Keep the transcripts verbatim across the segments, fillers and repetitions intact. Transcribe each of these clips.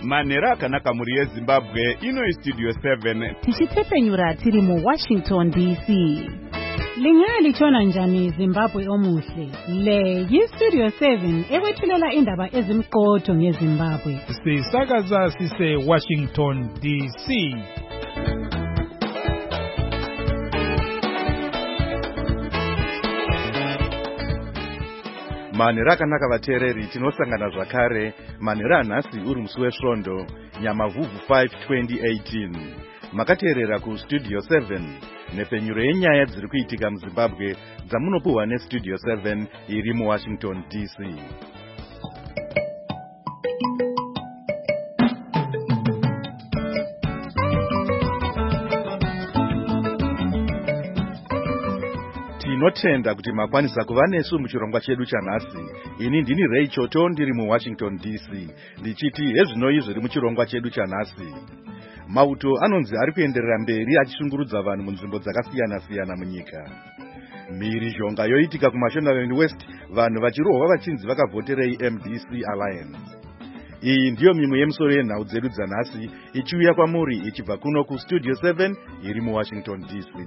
Manhero akanaka muri yeZimbabwe, ino Studio seven. Tichitepenyura tiri mu Washington D C. Lingali chona njani Zimbabwe omuhle. Le yi Studio seven ekwethulela indaba ezimqotho ngeZimbabwe. Sisakaza sise Washington D C. Manhero akanaka vateereri, tinosangana zvakare. Manhero anhasi uri musi wesvondo, Nyamavhuvhu five twenty eighteen. Makateerera ku Studio seven, nepenyuro yenyaya dziri kuitika muZimbabwe dzamunopuhwa neStudio seven iri muWashington D C. Tinotenda kuti makwanisa kuva nesu muchirongwa chedu chanhasi. Ini ndini Ray Choto ndiri muWashington D C. Ndichiti hezvinoi zviri muchirongwa chedu chanhasi. Mauto anonzi ari kuenderera mberi achishungurudza vanhu munzvimbo dzakasiyana siyana munyika. Mhirizhonga yoitika kuMashonaland West, vanhu vachirohwa vachinzi vakavhoterei M D C Alliance. Iyi ndiyo mimwe yemusoro yenhau dzedu dzanhasi, ichiuya kwamuri ichibva kuno kuStudio seven iri muWashington D C.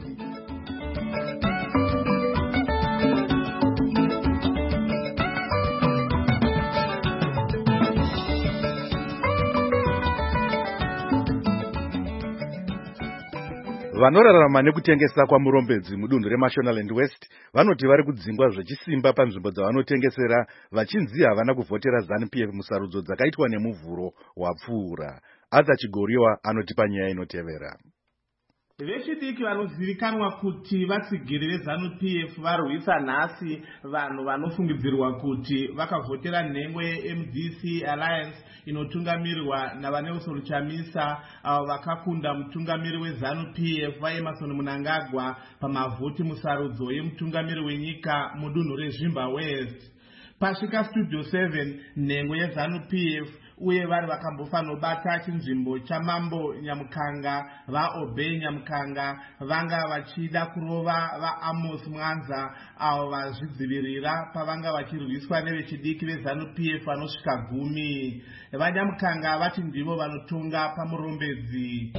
Vanorarama nekutengesa kwamurombedzi mudunhu reMashonaland West vanoti vari kudzingwa zvechisimba panzvimbo dzavanotengesera, vachinzi havana kuvhotera ZANU P F musarudzo dzakaitwa nemuvhuro wapfuura. Adza Chigoriwa anotipa nyaya inotevera. Vechidiki vanozivikanwa kuti vatsigiri veZANU P F varwisa nhasi vanhu vanofungidzirwa kuti vakavhotera nhengo yeM D C Alliance inotungamirirwa naVaNelson Chamisa, avo vakakunda mutungamiri weZANU P F vaEmmerson Mnangagwa pamavhoti musarudzo yemutungamiri wenyika mudunhu reZvimba West. Pasvika Studio seven, nhengo yeZANU P F uye vari vakambofanobata chinzvimbo chamambo Nyamukanga, vaObey Nyamukanga vanga vachida kurova vaAmos Mwanza, avo vazvidzivirira pavanga vachirwiswa nevechidiki veZANU P F vanosvika gumi. VaNyamukanga vati ndivo vanotonga pamurombedzi.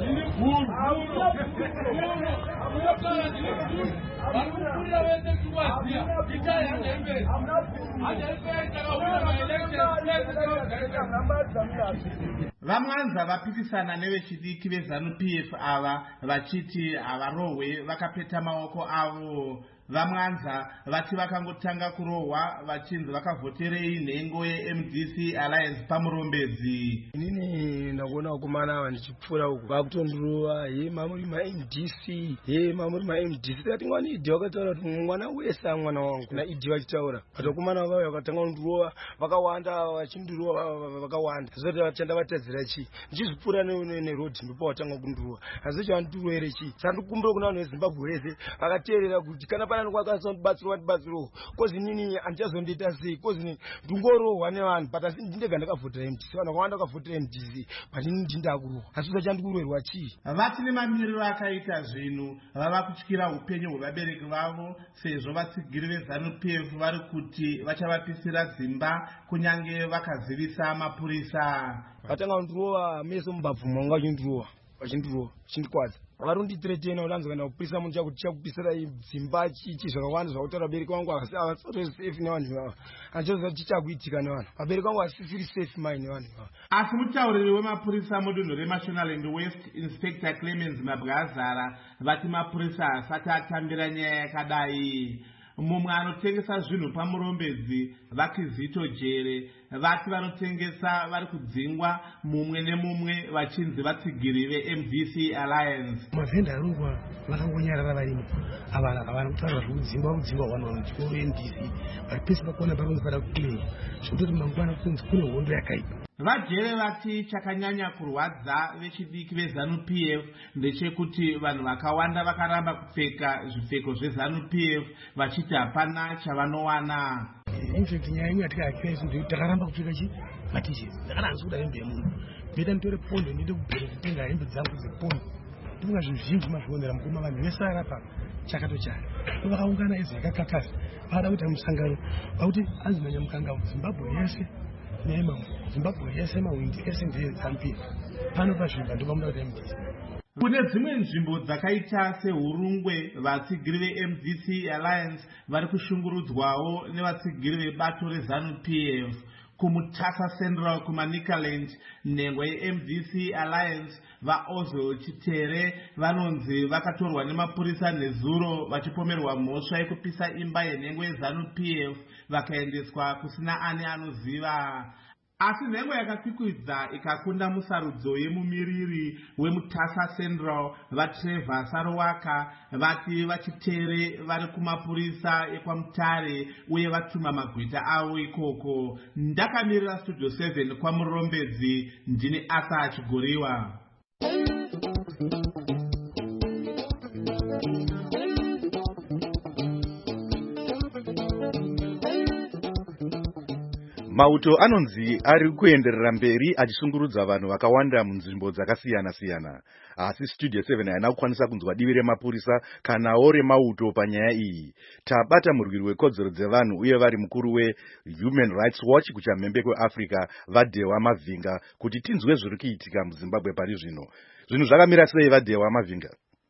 VaMwanza vapikisana nevechidiki veZANU P F ava vachiti havarohwe vakapeta maoko avo. VaMwanza vati vakangotanga kurohwa vachinzi vakavhoterei nhengo yeM D C Alliance pamurombedzi. Inini ndakuona vakomana ava ndichipfuura uku vakutondirova, he mamuri maM D C, he mamuri maM D C. Tikati ngwani idhi vakataura kuti mwana wese mwana wangu na idhi vachitaura. Vatokomana vavo vakatanga kundirova vakawanda, vachindirova vakawanda. Zvoti vachanda vatadzira chi ndichizvipfuura neroad ndipo vatanga kundirova. Asi chavandiriwa here chi sandikumbira kuna vanhu veZimbabwe vese vakateerera kuti kana pana ndikwakandibatsirwa ndibatsirwa kozi nini andichazondiita sei, kozi ndingorohwa nevanhu but asi ndindega ndakavhotera M D C, vanhu vakawanda vakavhotera M D C but ini ndindakurohwa. Asi vachandikurwerwa chii? Vati nemamiriro akaita zvinhu vava kutyira upenyu hwevabereki vavo, sezvo vatsigiri veZANU P F vari kuti vachavapisira dzimba kunyange vakazivisa mapurisa. Vatanga kundirova meso mubabvumo vanga vachindirova vachindirova chindikwadza varonditiretena ulanzo kana kupisa munhu chakuti chakupisira dzimba chichi zvakawanda zvakutaura vabereki vangu havasiri safe nevanhu ava. Andichoziva chichakuitika nevanhu vabereki vangu vasisiri safe mai nevanhu ava. Asi mutauriri wemapurisa mudunhu reMashonaland West, Inspector Clemens Mabwazara, vati mapurisa asati atambira nyaya yakadai. Mumwe anotengesa zvinhu pamurombedzi Vakizito Jere vati vanotengesa vari kudzingwa mumwe nemumwe vachinzi vatsigiri veM D C Alliance. Mavhenda arongwa vakangonyarara varimo ava havana kutaura zvekudzingwa kudzingwa vanhu vanotyiwa veM D C vari pese pakuona paronzi pada kukuleya zvekutoti mangwana kunzi kune hondo yakaipa. Vajere vati chakanyanya kurwadza vechidiki veZANU P F ndechekuti vanhu vakawanda vakaramba kupfeka zvipfeko zveZANU P F vachiti hapana chavanowana. Infact nyaya imwe yatika yakira isu ndekuti takaramba kupfeka chi matisheti. Ndakaranzi kuda hembe yemunhu ndinoita nditore pondo ndiende kubhero kutenga hembe dzangu dzepondo. Ndinga zvinhu zvizhinji mazvionera mukoma vanhu vese arapa chakatochara. Vakaungana izvo yakakakasa vada kuita musangano vakuti anzi Nyamukanga Zimbabwe yese nema Zimbabwe yese mawindi ese ndiye ZANU-P F pano pazvimba ndopamuda kuti M D C. Kune dzimwe nzvimbo dzakaita seHurungwe, vatsigiri ve-M D C Alliance vari kushungurudzwawo nevatsigiri vebato reZANU-P F. Kumutasa Central kuManicaland, nhengo ye-M D C Alliance vaOzil Chitere vanonzi vakatorwa nemapurisa nezuro vachipomerwa mhosva yekupisa imba yenhengo yeZANU-P F vakaendeswa kusina ani anoziva. Asi nhengo yakakwikwidza ikakunda musarudzo yemumiriri weMutasa Central vaTrevor Sarowaka vati vachitere vari kumapurisa ekwaMutare uye vatuma magwita avo ikoko. Ndakamirira Studio seven kwaMurombedzi, ndini Asa Chigoriwa. Mauto anonzi ari kuenderera mberi achishungurudza vanhu vakawanda munzvimbo dzakasiyana siyana. Asi Studio seven haina kukwanisa kunzwa divi remapurisa kanawo remauto panyaya iyi. Tabata murwiri wekodzero dzevanhu uye vari mukuru weHuman Rights Watch kuchamhembe kweAfrica Vadewa Mavinga kuti tinzwe zviri kuitika muZimbabwe pari zvino. Zvinhu zvakamira sei Vadewa Mavinga?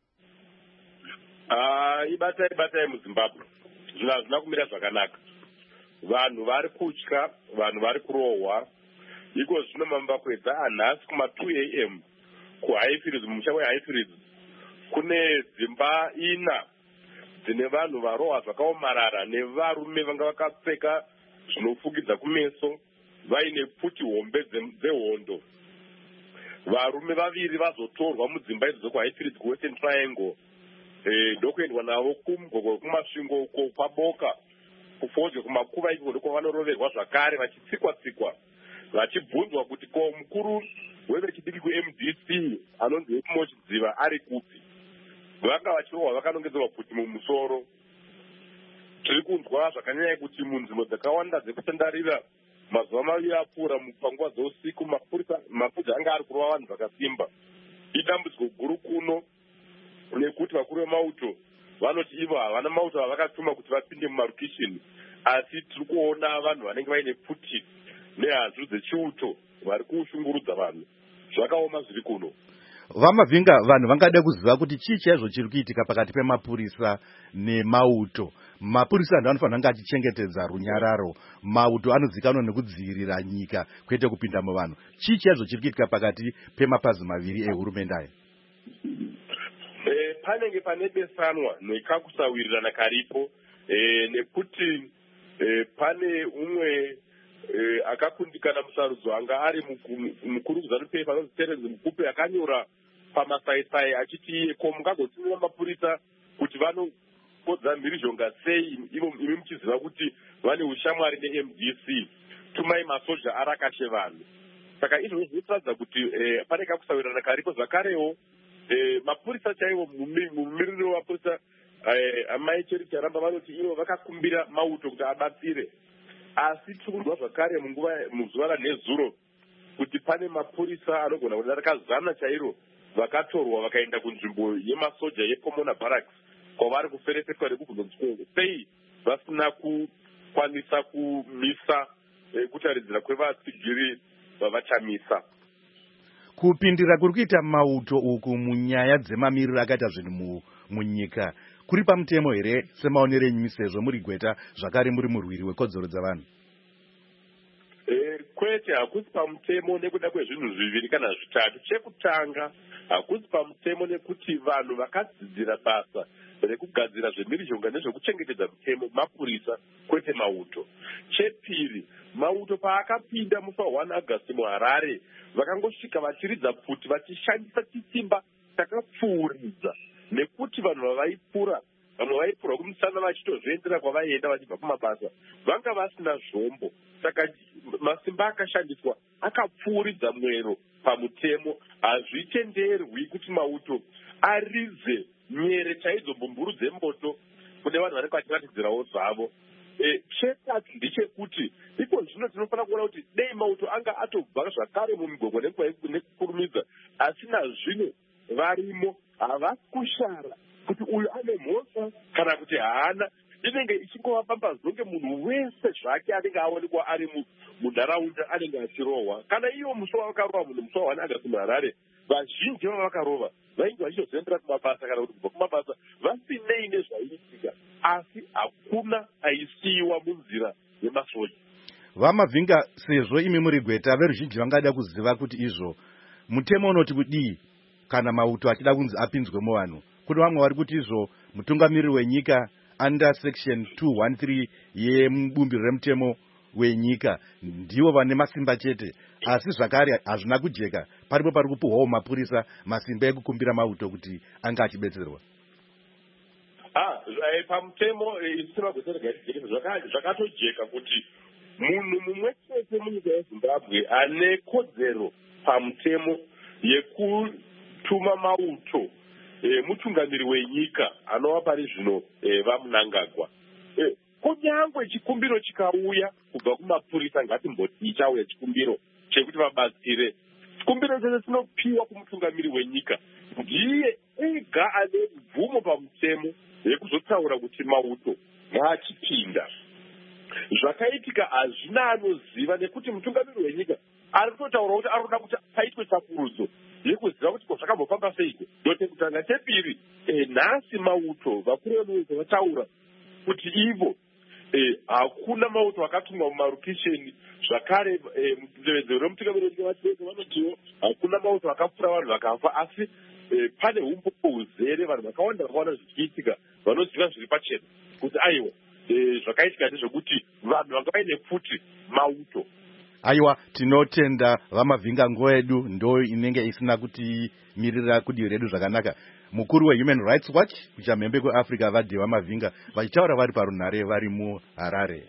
Ah, ibatai ibatai muZimbabwe. Zvinhu hazvina kumira zvakanaka. Vanhu vari kutya, vanhu vari kurohwa. Iko zvino mambakwedza anhasi kuma two a m kuHighfields, mumusha weHighfields kune dzimba ina dzine vanhu varohwa zvakaomarara nevarume vanga vakapfeka zvinofukidza kumeso vaine pfuti hombe dzehondo. Varume vaviri vazotorwa mudzimba idzo dzekuHighfields kuWestern Triangle eh ndokuendwa navo kumugogoro kumasvingo uko kwaboka kufoje kumakuva iko ndiko vanoroverwa zvakare vachitsikwa tsikwa vachibvunzwa kuti ko mukuru wevechidiki kuM D C anonzi Mochidziva ari kupi. Vanga vachirohwa vakanongedzerwa kuti mumusoro. Tiri kunzwa zvakanyanya kuti munzvimbo dzakawanda dzekutandarira mazuva maviri apfuura panguva dzeusiku mapurisa mapurisa anga ari kurova vanhu vakasimba. Idambudziko guru kuno nekuti vakuru vemauto vanoti ivo havana mauto avakatuma kuti vapinde mumarukishini, asi tiri kuona vanhu vanenge vaine pfuti nehanzu dzechiuto vari kushungurudza vanhu. Zvakaoma zviri kuno. Vamavinga, vanhu vangada kuziva kuti chii chaizvo chiri kuitika pakati pemapurisa nemauto. Mapurisa ndiwo anofanira kunge achichengetedza runyararo, mauto anozikanwa nekudzivirira nyika kwete kupinda muvanhu. Chii chaizvo chiri kuitika pakati pemapazi maviri ehurumende aya? Eh, panenge pane besanwa nekakusawirirana karipo eh, nekuti eh, pane umwe eh, akakundikana musarudzo anga ari mukuru kuZANU-P F anonzi Terence Mukupe akanyora pamasaisai achiti ko mungagotumira mapurisa kuti vanopodza mhirizhonga sei ivo imi muchiziva kuti vane ushamwari neM D C, tumai masoja arakashe vanhu. Saka izvozvo zvinotaridza kuti eh, pane kakusawirirana karipo. Zvakarewo Eh, mapurisa chaivo mumiriri wemapurisa eh, amai Cherity Aramba vanoti ivo vakakumbira mauto kuti abatsire, asi tirikunzwa zvakare munguva muzuva ranhezuro kuti pane mapurisa anogona kuti rakazana chairo vakatorwa vakaenda kunzvimbo yemasoja yePomona Barracks kwavari kuferefetwa nekubvunzwa sei vasina kukwanisa kumisa eh, kutaridzira kwevatsigiri vavachamisa. Kupindira kuri kuita mauto uku munyaya dzemamiriro akaita zvinhu munyika kuri pamutemo here semaonero enyu sezvo muri gweta zvakare muri murwiri wekodzero dzavanhu? Eh, kwete, hakusi pamutemo nekuda kwezvinhu zviviri kana zvitatu. Chekutanga, hakusi pamutemo nekuti vanhu vakadzidzira basa rekugadzira zvemhirizhonga nezvekuchengetedza mutemo mapurisa kwete mauto. Chepiri, mauto paakapinda mufa one August muHarare vakangosvika vachiridza pfuti vachishandisa chisimba chakapfuuridza nekuti vanhu vavaipura vamwe vaipura kumusana vachitozviendera kwavaienda vachibva kumabasa vanga vasina zvombo. Saka masimba akashandiswa akapfuuridza mwero pamutemo. Hazvitenderwi kuti mauto arize nyere chaidzo mbumburu dzemoto kune vanhu vanenge vachiratidzirawo zvavo. E, chekati ndechekuti iko zvino tinofanira kuona kuti dei mauto anga atobva zvakare mumigogwa nekukurumidza, asi nazvino varimo havasi kushara kuti uyu ane mhosva kana kuti haana. inenge ichingovafamba zonge munhu wese zvake anenge aonekwa ari munharaunda anenge achirohwa. Kana iwo musoro wakarohwa munhu musoro wane agasi muHarare, vazhinji vavakarova vainge vachizoendera kumabasa kana kuti kubva kumabasa vasinei nezvaiitika, asi hakuna aisiyiwa munzira yemasoja. Vamavhinga, sezvo imi muri gweta, veruzhinji vangada kuziva kuti izvo mutemo unoti kudii kana mauto achida kunzi apinzwemo vanhu. Kune vamwe vari kuti izvo mutungamiriri wenyika under section two thirteen yemubumbiro remutemo wenyika ndivo vane masimba chete, asi zvakare hazvina kujeka, paripo pari kupuhwawo mapurisa masimba ekukumbira mauto kuti anga achibetserwa. Ah, pamutemo zvakatojeka kuti munhu mumwe chete munyika yeZimbabwe ane kodzero pamutemo yekutuma mauto e, mutungamiri wenyika anova pari zvino e, vaMnangagwa. E, kunyangwe chikumbiro chikauya kubva kumapurisa, ngatimboti chauya chikumbiro chekuti vabatsire, chikumbiro chese chinopiwa kumutungamiri wenyika, ndiye ega ane mvumo pamutemo yekuzotaura kuti mauto ngaachipinda. Zvakaitika hazvina anoziva, nekuti mutungamiri wenyika ari kutotaura kuti ari kuda kuti paitwe tsvakurudzo yekuziva kuti zvakambofamba seiko. Ndote kutanga chepiri, e, nhasi mauto vakuru vemunyika vataura kuti ivo hakuna e, mauto akatumwa mumarukisheni. Zvakare e, mutevedzero remutungamiri wenyika vachiweka vanotiwo hakuna mauto akapfura vanhu vakafa, asi e, pane umbopo huzere vanhu vakawanda vakaona zvichiitika vanoziva zviri pachena kuti aiwa e, zvakaitika ndezvekuti vanhu vanga vaine futi mauto. Aiwa, tinotenda Vamavhinga, nguva yedu ndo inenge isina kutimirira kudivi redu zvakanaka. Mukuru weHuman Rights Watch kuchamhembe kweAfrica Vadhi Vamavhinga vachitaura vari parunhare vari muHarare.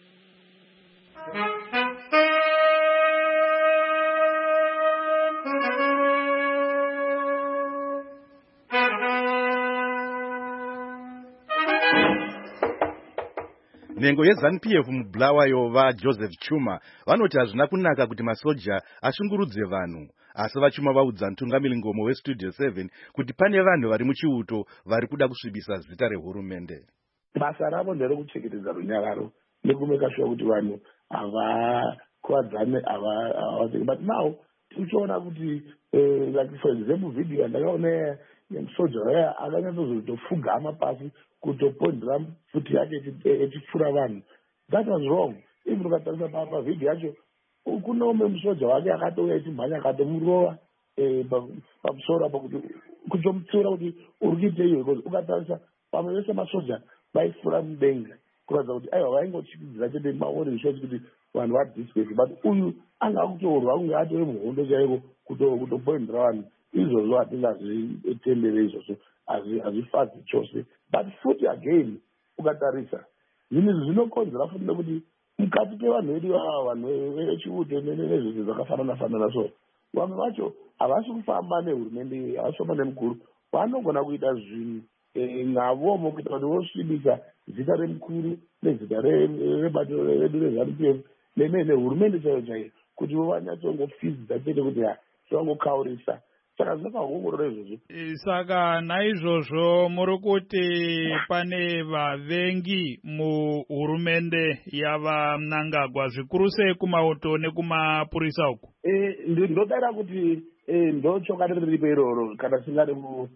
Nhengo yeZANU-P F muBulawayo vaJoseph Chuma vanoti hazvina kunaka kuti masoja ashungurudze vanhu, asi vaChuma vaudza mutungamiri ngomo weStudio seven kuti pane vanhu vari muchiuto vari kuda kusvibisa zita rehurumende. Basa ravo nderekuchengetedza runyararo nekumeka sure kuti vanhu havakuwadzane, havazeki. But now tichiona kuti like for example video yandakaona yemusoja waya akanyatsozotofuga pasi kutopondera futi yake echipfura vanhu. That was wrong. Even ukatarisa pavideo yacho kuna umwe musoja wake akatouya echimhanya akatomurova pamusoro apa kuti kutomupfuura kuti uri kuita iyo, because ukatarisa pamwe vese masoja vaifura mudenga kuratidza kuti aiwa vaingochipidzira chete maori shots kuti vanhu vadispace, but uyu anga kutorwa kunge atore muhondo chaiko kutopondera vanhu. Izvozvo hatingazvitendere izvozvo, hazvifadzi chose. But futi again ukatarisa zvinhu izvi zvinokonzera futi nekuti mukati pevanhu vedu ava vanhu vechiuto nezvese zvakafanana fanana, so vamwe vacho havasi kufamba nehurumende, havasi kufamba nemukuru, vanogona kuita zvinhu ngavomo kuita kuti vosvibisa zita remukuru nezita rebato redu reZANU-P F nehurumende chaiyo chaiyo, kuti vanyatsongofizidza chete kuti vangokaurisa. Saka zvinokaongorora izvozvo. Saka naizvozvo muri kuti pane vavengi muhurumende yavaMnangagwa, zvikuru sei kumauto nekumapurisa uku? Ndodara kuti ndochokwadi riripo iroro kana singari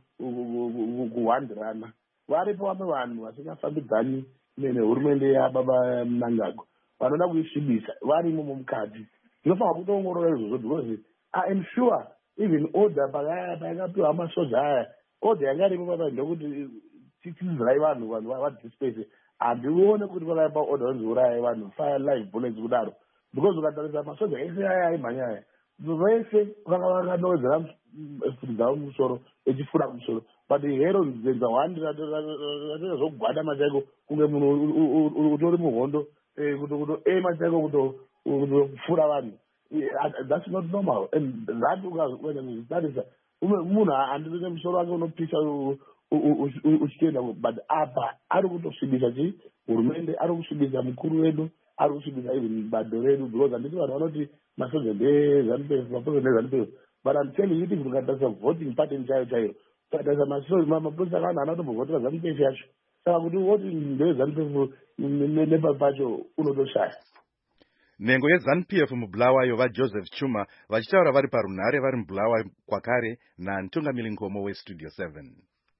kuhwandirana. Varipo vamwe vanhu vasingafambidzani nehurumende yababa Mnangagwa vanoda kuisvibisa varimo mukati. Tinofanira kutoongorora izvozvo because I am sure even order pakapiwa masoja aya, order yanga iripo papa ndokuti tidzirai vanhu vanhu vadispace. Handione kuti vakaipa order vanzouraya vanhu fire live bullets kudaro, because ukatarisa masoja ese aya aimhanya aya vese vanga vakanowedzera futi dzavo musoro echifura musoro, but hero nzenza hwandi ratera zvogwada machaiko kunge munhu utori muhondo kutoema chaiko kutofura vanhu. That's not normal. And that that is munhu handine musoro wake unopisa uchitenda, but apa ari kutosvibisa chi hurumende, ari kusvibisa mukuru wedu, ari kusvibisa even bado redu, because handiti vanhu vanoti masoja ndeZANU-P F, masoja ndeZANU-P F, but I'm telling you kuti ukatarisa voting pattern chaiyo chaiyo, ukatarisa mapurisa kana anotombovhotera ZANU-P F yacho saka kuti woti ndezanu nepasi pacho unotoshaya. Nhengo yeZANU P F muBulawayo vaJoseph Chuma vachitaura vari parunhare vari muBulawayo kwakare naMtungamiri Ngomo weStudio seven.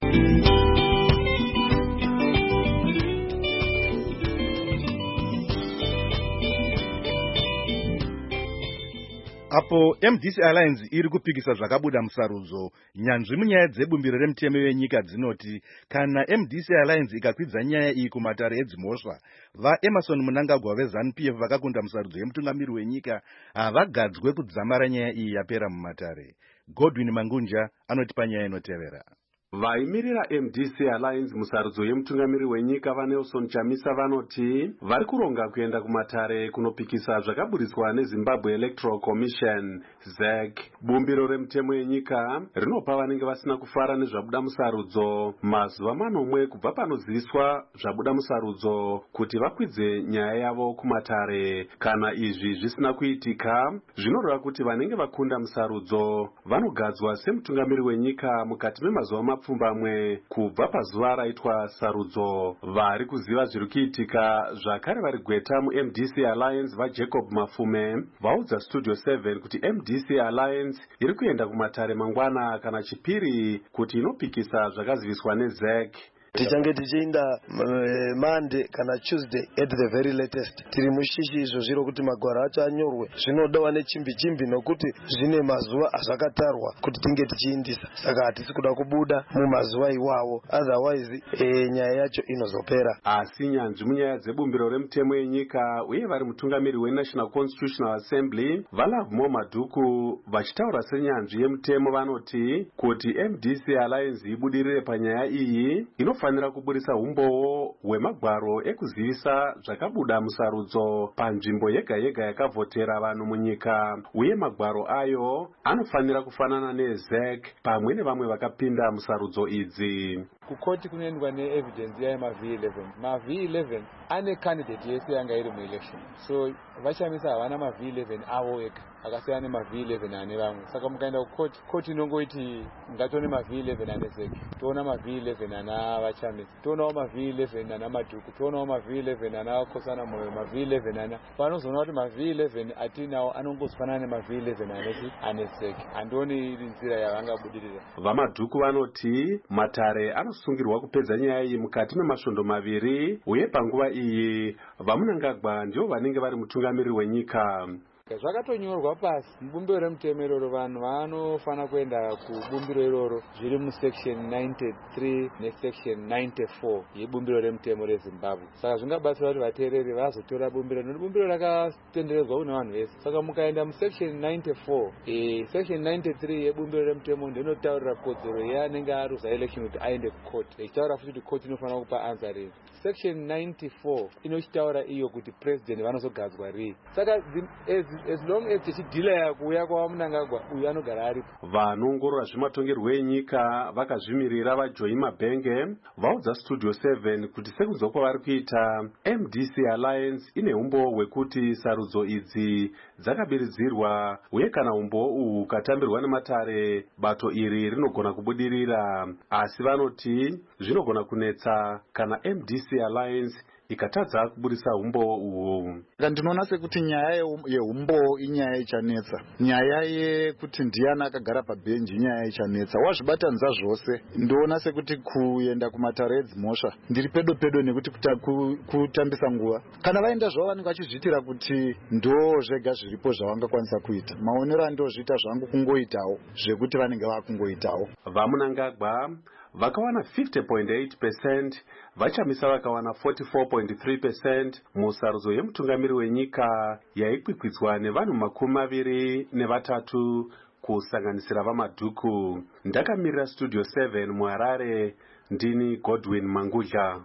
Apo M D C Alliance iri kupikisa zvakabuda musarudzo, nyanzvi munyaya dzebumbiro remutemo wenyika dzinoti kana M D C Alliance ikakwidza nyaya iyi kumatare edzimhosva, vaEmerson Mnangagwa veZANU P F vakakunda musarudzo yemutungamiri wenyika havagadzwe kudzamara nyaya iyi yapera mumatare. Godwin Mangunja anotipa nyaya inotevera. Vaimirira M D C Alliance musarudzo yemutungamiri wenyika vaNelson Chamisa vanoti vari kuronga kuenda kumatare kunopikisa zvakaburiswa neZimbabwe Electoral Commission Z E C. Bumbiro remutemo yenyika rinopa vanenge vasina kufara nezvabuda musarudzo mazuva manomwe kubva panoziviswa zvabuda musarudzo kuti vakwidze nyaya yavo kumatare. Kana izvi zvisina kuitika, zvinoreva kuti vanenge vakunda musarudzo vanogadzwa semutungamiri wenyika mukati memazuva mapfumbamwe kubva pazuva raitwa sarudzo. Vari kuziva zviri kuitika zvakare vari gweta muM D C Alliance vaJacob Mafume vaudza Studio seven kuti M D C Alliance iri kuenda kumatare mangwana kana chipiri kuti inopikisa zvakaziviswa neZ E C. Tichange tichienda Monday kana Tuesday at the very latest. Tiri mushishi izvo zviro kuti magwaro acho anyorwe. Zvinodawa nechimbi chimbi nokuti zvine mazuva azvakatarwa kuti tinge tichiindisa. Saka hatisi kuda kubuda mumazuva iwawo. Otherwise e, nyaya yacho inozopera. Asi nyanzvi munyaya dzebumbiro remutemo yenyika uye vari mutungamiri weNational Constitutional Assembly vaLovemore Madhuku vachitaura senyanzvi yemutemo vanoti kuti M D C Alliance ibudirire panyaya iyi inofa fanira kuburisa umbowo hwemagwaro ekuzivisa zvakabuda musarudzo panzvimbo yega yega yakavhotera vanhu munyika, uye magwaro ayo anofanira kufanana neZ E C pamwe nevamwe vakapinda musarudzo idzi. Kukoti kunoendwa neevidence yayemaV eleven. maV eleven ane candidate yese yanga iri muelection, so vachamisa havana maV eleven avo ega akasiyana nemaV eleven ane vamwe. Saka mukaenda kukoti, koti inongoiti ngatone maV eleven ane Z E C, toona maV eleven ana vachamisa, toonawo maV eleven ana Madhuku, toonawo maV eleven ana Kosana Moyo, maV eleven ana panozoona kuti maV eleven atinawo anongozifanana nemaV eleven ane Z E C. Handoni iri nzira yavangabudirira. VaMadhuku vanoti matare anosungirwa kupedza nyaya iyi mukati memasvondo maviri, uye panguva iyi vaMnangagwa ndivo vanenge vari mutungamiri wenyika. Zvakatonyorwa pasi mubumbiro remutemo iroro, vanhu vanofana kuenda kubumbiro iroro zviri musection ninety-three nesection ninety-four yebumbiro remutemo reZimbabwe. Saka zvingabatsira kuti vateereri vazotora bumbiro, nokuti bumbiro rakatenderedzwa kuna vanhu vese. Saka mukaenda musection ninety-four, eh, section ninety-three yebumbiro remutemo ndinotaurira kodzero yeanenge aruza election kuti aende kukoti, ichitaura futi kuti koti inofanira kupa answer rii. Section ninety-four inochitaura iyo kuti president vanozogadzwa rii. Saka as, as long as tichidhilaya kuuya kwaMnangagwa uyu anogara aripo. Vanoongorora zvematongerwo enyika vakazvimirira vaJoyi Mabhenge vaudza Studio seven kuti sekunzwa kwavari kuita M D C Alliance ine umbowo hwekuti sarudzo idzi dzakabiridzirwa, uye kana umbowo uhu ukatambirwa nematare bato iri rinogona kubudirira. Asi vanoti zvinogona kunetsa kana M D C Alliance ikatadza kuburisa umbowo uhu. Ndinoona sekuti nyaya yeumbowo inyaya ichanetsa. Nyaya yekuti ndiani akagara pabhenji inyaya ichanetsa. Wazvibatanidza zvose ndoona sekuti kuenda kumatare edzimhosva ndiri pedo pedo nekuti kutambisa nguva. Kana vaenda zvavo vanenge vachizviitira kuti ndo zvega zviripo zvavangakwanisa kuita. Maonero andozviita zvangu kungoitawo zvekuti vanenge vakungoitawo. VaMnangagwa vakawana fifty point eight percent, vaChamisa vakawana forty-four point three percent musarudzo yemutungamiri wenyika yaikwikwidza nevanhu makumi maviri nevatatu kusanganisira vaMadhuku. Ndakamirira Studio seven muHarare, ndini Godwin Mangunja.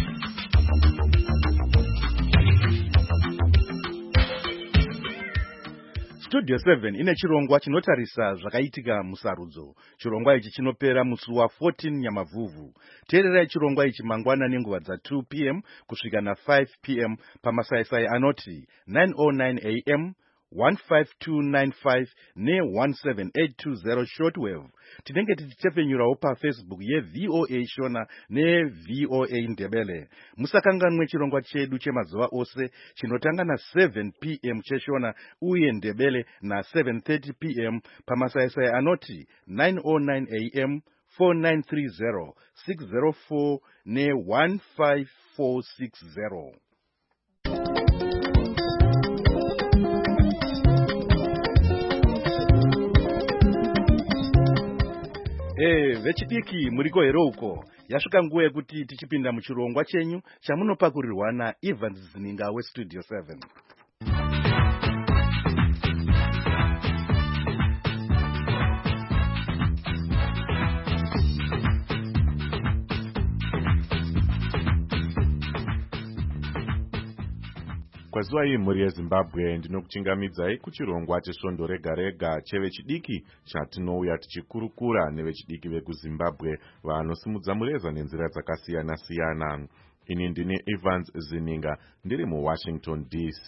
Studio seven ine chirongwa chinotarisa zvakaitika musarudzo. Chirongwa ichi chinopera musi wa14 Nyamavhuvhu. Teererai chirongwa ichi mangwana nenguva dza two p m kusvika na five p m pamasaisai anoti nine oh nine a m, one five two nine five ne one seven eight two zero shortwave. Tinenge tichitepfenyurawo paFacebook yeV O A Shona neV O A Ndebele. Musakanganwe chirongwa chedu chemazuva ose chinotanga na seven p m cheshona uye Ndebele na seven thirty p m pamasaisai anoti nine oh nine a m four nine three zero six zero four ne one five four six zero. Eh, vechidiki muriko here uko. Yasvika nguva yekuti tichipinda muchirongwa chenyu chamunopakurirwa naEvans Zininga weStudio seven. Kwazuva iyi mhuri yeZimbabwe ndinokuchingamidzai kuchirongwa chesvondo rega rega chevechidiki chatinouya tichikurukura nevechidiki vekuZimbabwe vanosimudza mureza nenzira dzakasiyana siyana. Ini ndini Evans Zininga ndiri muWashington D C.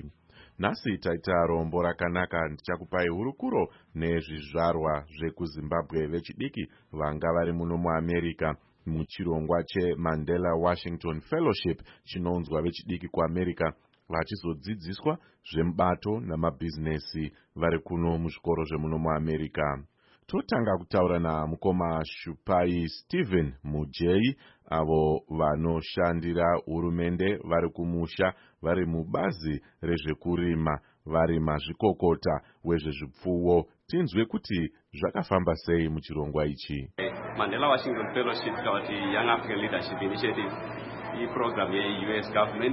Nhasi taita rombo rakanaka ndichakupai hurukuro nezvizvarwa zvekuZimbabwe vechidiki vanga vari muno muAmerica muchirongwa cheMandela Washington Fellowship chinounzwa vechidiki kuAmerica vachizodzidziswa zvemubato namabhizinesi vari kuno muzvikoro zvemuno muAmerica. Totanga kutaura namukoma Shupai Stephen Mujei avo vanoshandira hurumende vari kumusha vari mubazi rezvekurima vari mazvikokota wezvezvipfuwo. Tinzwe kuti zvakafamba sei muchirongwa ichi. Mandela Washington Fellowship kuti Young African Leadership Initiative iprogram ye-U S government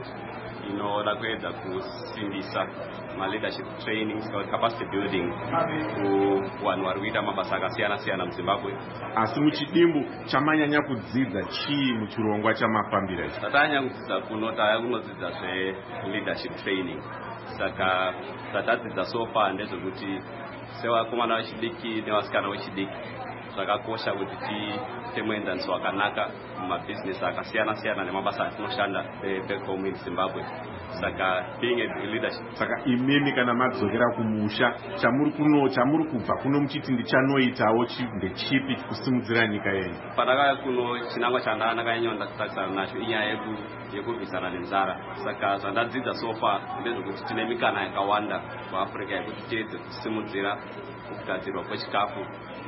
inoda kuedza kusimbisa ma-leadership training, capacity building kuvanhu vari kuita mabasa akasiyana siyana muZimbabwe. Asi muchidimbu chamanyanya kudzidza chii muchirongwa chamafambira ichi? Tatanya kudzidza kuno taya kunodzidza zve-leadership training. Saka tatadzidza so far ndezvekuti sevakomana vechidiki nevasikana vechidiki zvakakosha kuti tiite muenzaniso wakanaka mumabhizinesi akasiyana siyana nemabasa atinoshanda back home in Zimbabwe. Saka being a leadership. Saka imimi kana madzokera kumusha chamuri kuno chamuri kubva kuno muchiti ndichanoitawo ndechipi kusimudzira nyika yenyu? Pandakauya kuno chinangwa chandakanyanya ndatarisana nacho inyaya yekurwisana nenzara. Saka zvandadzidza so far ndezvekuti tine mikana yakawanda kuAfrica yekuti tiedze kusimudzira kugadzirwa kwechikafu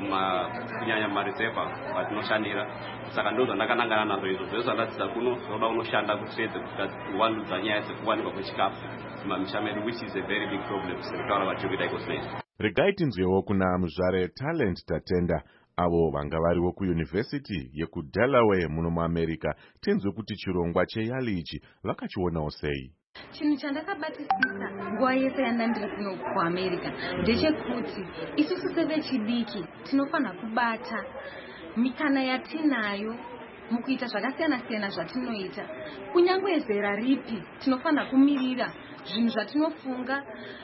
kunyanya mumarezevha patinoshandira. Saka ndo zvandakanangana nazvo izvo zvese zvandadzidza kuno zvoda unoshanda kuti tiedze kuvandudza nyaya dzekuwanikwa kwechikafu mumamisha medu, which is a very big problem sirikutaura vachiri kuita ikosmeti. Regai tinzwewo kuna muzvare Talent Tatenda avo vanga variwo kuyunivhesiti yekuDelaware muno muAmerica. Tinzwe kuti chirongwa cheyali ichi vakachionawo sei. Chinhu chandakabatisisa nguva yese yandandiri kuno kuAmerica ndechekuti isusu sevechidiki tinofanira kubata mikana yatinayo mukuita zvakasiyana siyana zvatinoita. Kunyangwe zera ripi tinofanira kumirira zvinhu zvatinofunga,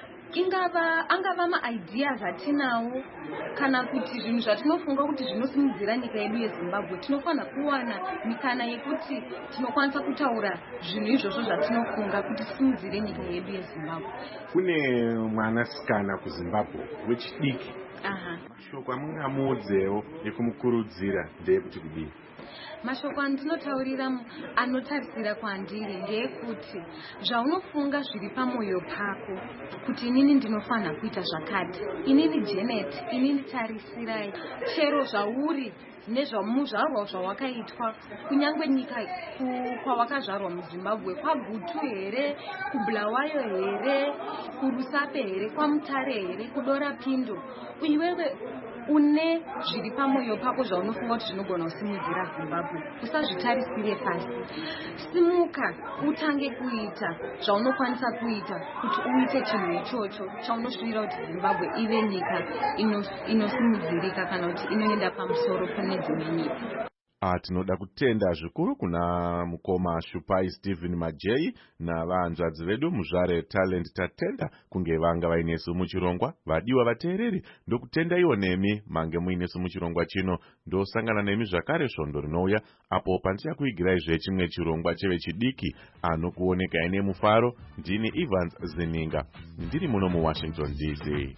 ingava angava ma-ideas atinawo kana kuti zvinhu zvatinofunga kuti zvinosimudzira nyika yedu yeZimbabwe. Tinofanira kuwana mikana yekuti tinokwanisa kutaura zvinhu izvozvo zvatinofunga kuti tisimudzire nyika yedu yeZimbabwe. Kune mwanasikana kuZimbabwe wechidiki. Aha. Mashoko amungamuudzewo ekumukurudzira ndeyekuti kudii? Mashoko andinotaurira anotarisira kwandiri ndeyekuti zvaunofunga zviri pamwoyo pako kuti inini ndinofanira kuita zvakati, inini Janet, inini tarisirai, chero zvauri nezvamuzvarwa zvawakaitwa kunyangwe nyika kwawakazvarwa muZimbabwe, kwaGutu here, kuBulawayo here, kuRusape here, kwaMutare here, kuDora Pindo, iwewe une zviri pamwoyo pako zvaunofunga kuti zvinogona kusimudzira Zimbabwe, usazvitarisire pasi. Simuka utange kuita zvaunokwanisa kuita kuti uite chinhu ichocho chaunoshuwira kuti Zimbabwe ive nyika inosimudzirika kana kuti inoenda pamusoro pane dzimwe nyika. Ah, tinoda kutenda zvikuru kuna mukoma Shupai Stephen Majei navanzvadzi vedu muzvare Talent Tatenda kunge vanga vainesu muchirongwa. Vadiwa vateereri, ndokutenda iwo nemi mange muinesu muchirongwa chino, ndosangana nemi zvakare svondo rinouya apo pandichakuigirai zvechimwe chirongwa chevechidiki anokuoneka ine mufaro. Ndini Evans Zininga, ndiri muno muWashington D C.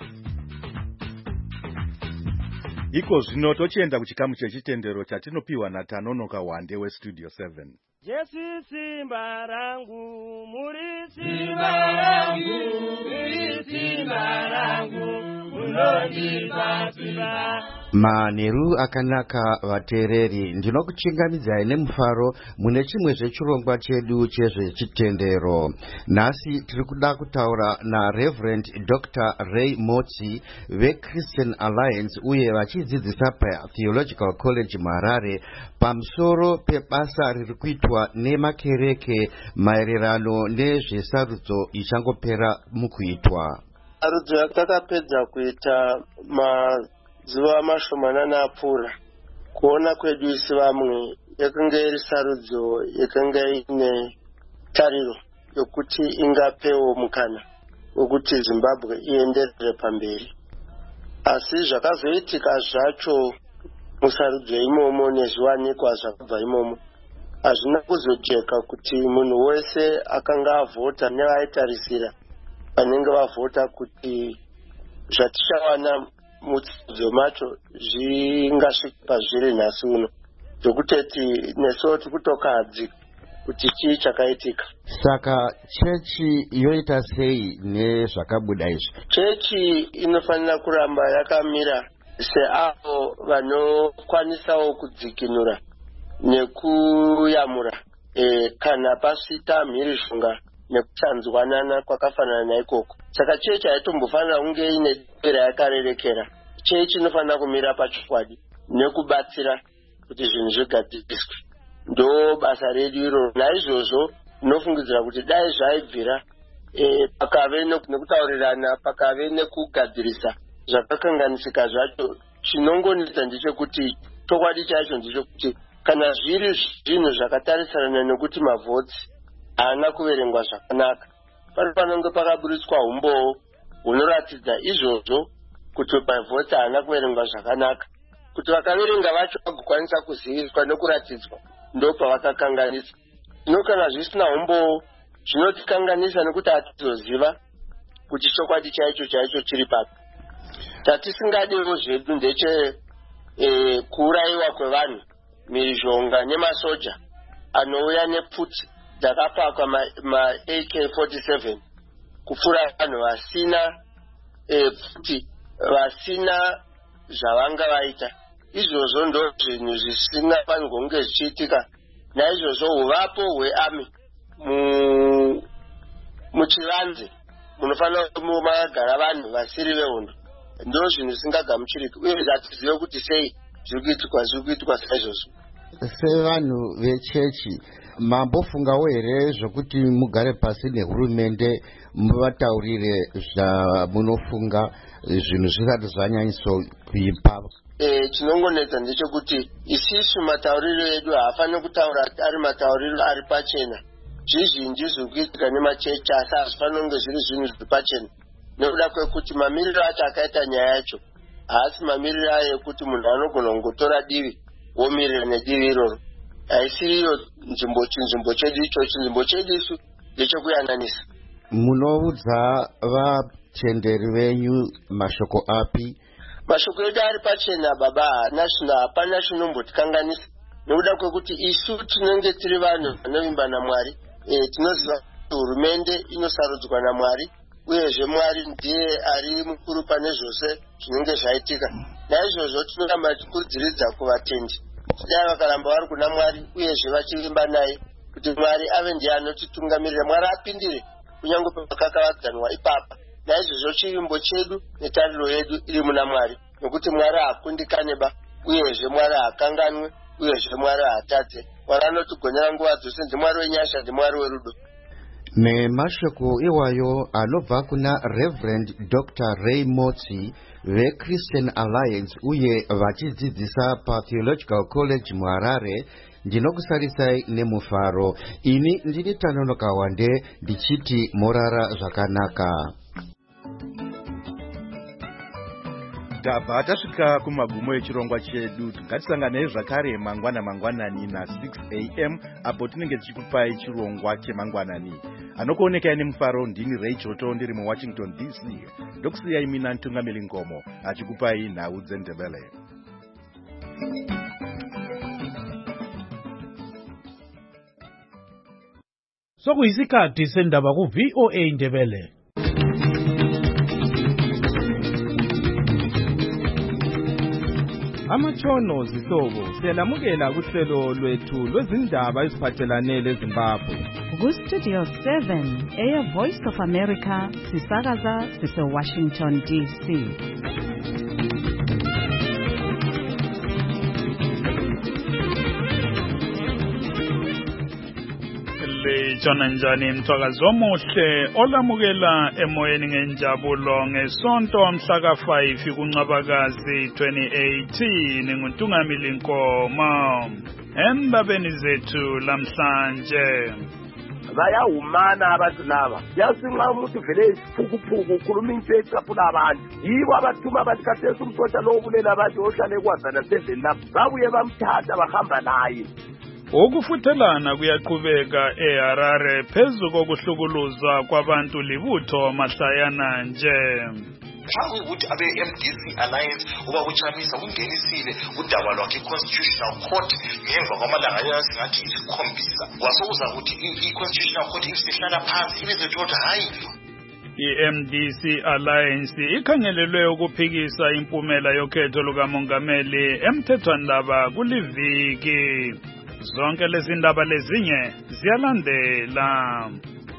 Iko zvino tochienda kuchikamu chechitendero chatinopiwa naTanonoka Wande weStudio seven. Jesu simba rangu, muri simba rangu, muri simba rangu, munondipa simba. Manheru akanaka vateereri, ndinokuchingamidzai nemufaro mune chimwe zvechirongwa chedu chezvechitendero. Nhasi tiri kuda kutaura naReverend Doctor Ray Motsi veChristian Alliance uye vachidzidzisa paTheological College Harare pamusoro pebasa riri kuitwa nemakereke maererano nezvesarudzo ichangopera mukuitwa. Sarudzo yatakapedza kuita mazuva mashomanana apfuura, kuona kwedu isi vamwe yakanga iri sarudzo yakanga ine tariro yokuti ingapewo mukana wekuti Zimbabwe ienderere pamberi. Asi zvakazoitika zvacho musarudzo imomo nezviwanikwa zvakabva imomo hazvina kuzojeka kuti munhu wese akanga avhota nevaitarisira vanenge vavhota kuti zvatichawana musarudzo macho zvingasvika pazviri nhasi uno, zvokuteti nesu tiri kutokahadzika kuti chii chakaitika. Saka chechi yoita sei nezvakabuda izvi? Chechi inofanira kuramba yakamira seavo vanokwanisawo kudzikinura nekuyamura e, kana pasvita mhirishonga nekutsanzwanana kwakafanana naikoko. Saka chechi haitombofanira kunge ine dera yakarerekera. Chechi inofanira kumira pachokwadi nekubatsira kuti zvinhu zvigadziriswe. Ndo basa redu iro. Naizvozvo ndinofungidzira kuti dai zvaibvira e, pakave nekutaurirana, pakave nekugadzirisa zvakakanganisika zvacho, chinongonetsa ndechekuti chokwadi chacho ndechekuti kana zviri zvinhu zvakatarisana nekuti mavhotsi haana kuverengwa zvakanaka, pari panenge pakaburitswa umbowo hunoratidza izvozvo kuti mavhotsi haana kuverengwa zvakanaka, kuti vakaverenga vacho vagokwanisa kuziviswa nekuratidzwa ndo pavakakanganisa. Zvino kana zvisina umbowo zvinotikanganisa nekuti hatizoziva kuti chokwadi chaicho chaicho chiri papi. Chatisingadewo zvedu ndeche e, kuurayiwa kwevanhu, mhirizhonga nemasoja anouya nepfuti dzakapakwa ma A K forty-seven kupfuura vanhu vasina e, pfuti, vasina zvavanga vaita. Izvozvo ndo zvinhu zvisingafanirwa kunge zvichiitika. Naizvozvo uvapo hweami muchivanze munofanira makagara vanhu vasiri vehondo ndo zvinhu zvisingagamuchiriki, uye hatizive kuti sei zviri kuitikwa zviri kuitikwa saizvozvo. Sevanhu vechechi, mambofungawo here zvokuti mugare pasi nehurumende muvataurire zvamunofunga zvinhu zvisati zvanyanyiso kuipa? E, chinongonetsa ndechekuti isisu matauriro edu haafaniri kutaura ari matauriro ari pachena. Zvizhinji zviri kuitika nemachechi asi hazvifaniri kunge zviri zvinhu zviri pachena, nekuda kwekuti mamiriro acho akaita nyaya yacho haasi mamiriro ayo ekuti munhu anogona kungotora divi womirira nedivi iroro. Haisiriyo nzvimbo chinzvimbo chedu ichochi. Nzvimbo chedu isu ndechekuyananisa. Munoudza vatenderi venyu mashoko api? Mashoko edu ari pachena baba, hapana chinombotikanganisa, nekuda kwekuti isu tinenge tiri vanhu vanovimba naMwari. E, tinoziva kuti hurumende inosarudzwa naMwari, uyezve Mwari ndiye ari mukuru pane zvose zvinenge zvaitika. Naizvozvo tinoramba tichikurudziridza kuvatendi kuti dai vakaramba vari kuna Mwari uyezve vachivimba naye, kuti Mwari ave ndiye anotitungamirira, Mwari apindire kunyange pakakavadzanwa ipapa. Naizvozvo chivimbo chedu netariro yedu iri muna Mwari, nokuti Mwari haakundikaneba, uyezve Mwari haakanganwe, uyezve Mwari haatadze. Mwari anotigonera nguva dzose. NdiMwari wenyasha, ndiMwari werudo. memashoko iwayo anobva kuna Reverend Doctor Ray Motsi veChristian Alliance uye vachidzidzisa paTheological College muHarare. Ndinokusarisai nemufaro. Ini ndini Tanonoka Wande ndichiti morara zvakanaka. Tabva tasvika kumagumo echirongwa chedu. Ngatisanganei zvakare mangwana mangwanani na six a m apo tinenge tichikupai chirongwa chemangwanani. Anokuonekai nemufaro ndini Rachel To ndiri muWashington D C. Ndokusiyai mina Ntungamiri Ngomo achikupai nhau dzeNdebele. Sokuyisikhathi sendaba ku V O A Ndebele. Amatshono zihlobo siyalamukela kuhlelo lwethu lwezindaba eziphathelane leZimbabwe. Ku Studio seven eya Voice of America sisakaza sise Washington D C. Lijona njani mthwakazo omuhle olamukela emoyeni ngenjabulo ngesonto mhla ka five kuNcwabakazi twenty eighteen nguNtungamiri Nkomo endabeni zethu lamhlanje. Bayahumana abantu laba yazi nxa umuntu vele isiphukuphuku ukhuluma into ecaphula abantu yibo abathuma abantu kathesi umsosha lo obulela abantu ohlale kwazana seven lapho babuye bamthatha bahamba naye. Ukufuthelana kuyaqhubeka eHarare phezu kokuhlukuluzwa kwabantu libutho mahlayana nje. Xa ukuthi abe-M D C Alliance uba kuChamisa kungenisile udaba lwakhe i-Constitutional Court ngemva kwamalanga asingathi isikhombisa kwasokuza ukuthi i-Constitutional Court isihlala phansi ibizethu ukuthi hayi i-M D C Alliance ikhangelelwe ukuphikisa impumela yokhetho lukamongameli emthethwandaba kuliviki. Zonke lezi ndaba lezinye ziyalandela.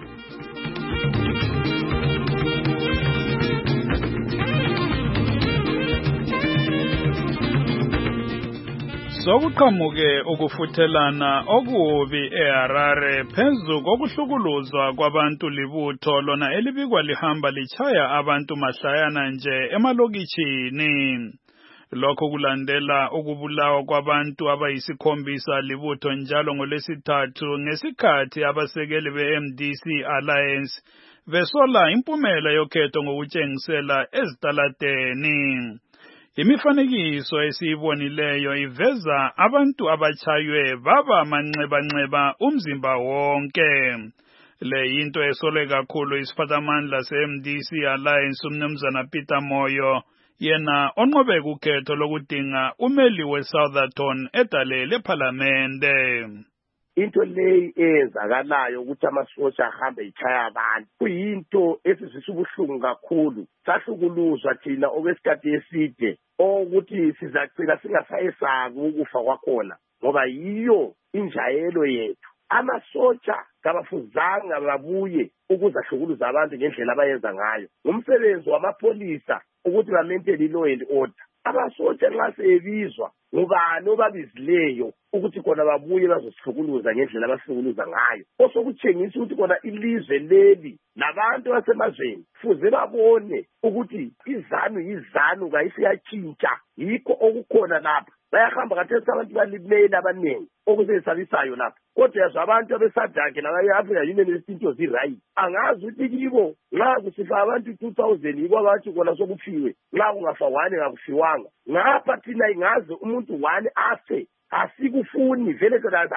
Sokuqhamuke ukufuthelana okubi eHarare phezu kokuhlukuluzwa kwabantu libutho lona elibikwa lihamba lichaya abantu mahlayana nje emalokitshini. Lokho kulandela ukubulawa kwabantu abayisikhombisa libutho njalo ngolesithathu ngesikhathi abasekeli be-M D C Alliance besola impumela yokhetho ngokutshengisela ezitalateni. Imifanekiso esiyibonileyo iveza abantu abachaywe baba manxeba-nxeba umzimba wonke. Le yinto esole kakhulu isiphathamandla se-M D C Alliance umnumzana Peter Moyo yena onqobe ukhetho lokudinga umeli weSoutherton edale leParlamente. Into leyi ezakalayo ukuthi amasosha ahambe ichaya abantu kuyinto esizwisa ubuhlungu kakhulu. Sahlukuluzwa thina okwesikhathi eside ukuthi sizagcina singasayesabi ukufa kwakhona ngoba yiyo injayelo yethu. Amasotsha kabafuzanga babuye ukuzahlukuluza abantu ngendlela abayenza ngayo. Ngumsebenzi wamapolisa ukuthi ba-maintain i-law and order. Abasotsha nxa sebizwa ngubani obabizileyo ukuthi khona babuye bazosihlukuluza ngendlela abasihlukuluza ngayo. Osokutshengisa ukuthi khona ilizwe leli labantu basemazweni fuze babone ukuthi izanu yizanu kayisiyatshintsha. Yikho okukhona lapha. Bayahamba kathesi abantu balimele abaningi okusesabisayo lapha. Kodwa yazwa abantu abesadake labayi-Africa Union izinto zi-right. Angazi ukuthi kibo nxa kusifa abantu two thousand yiko abathi kona sokuphiwe nxa kungafa one ngakufiwanga. Ngapha thina ingaze umuntu one afe asikufuni vele kodwa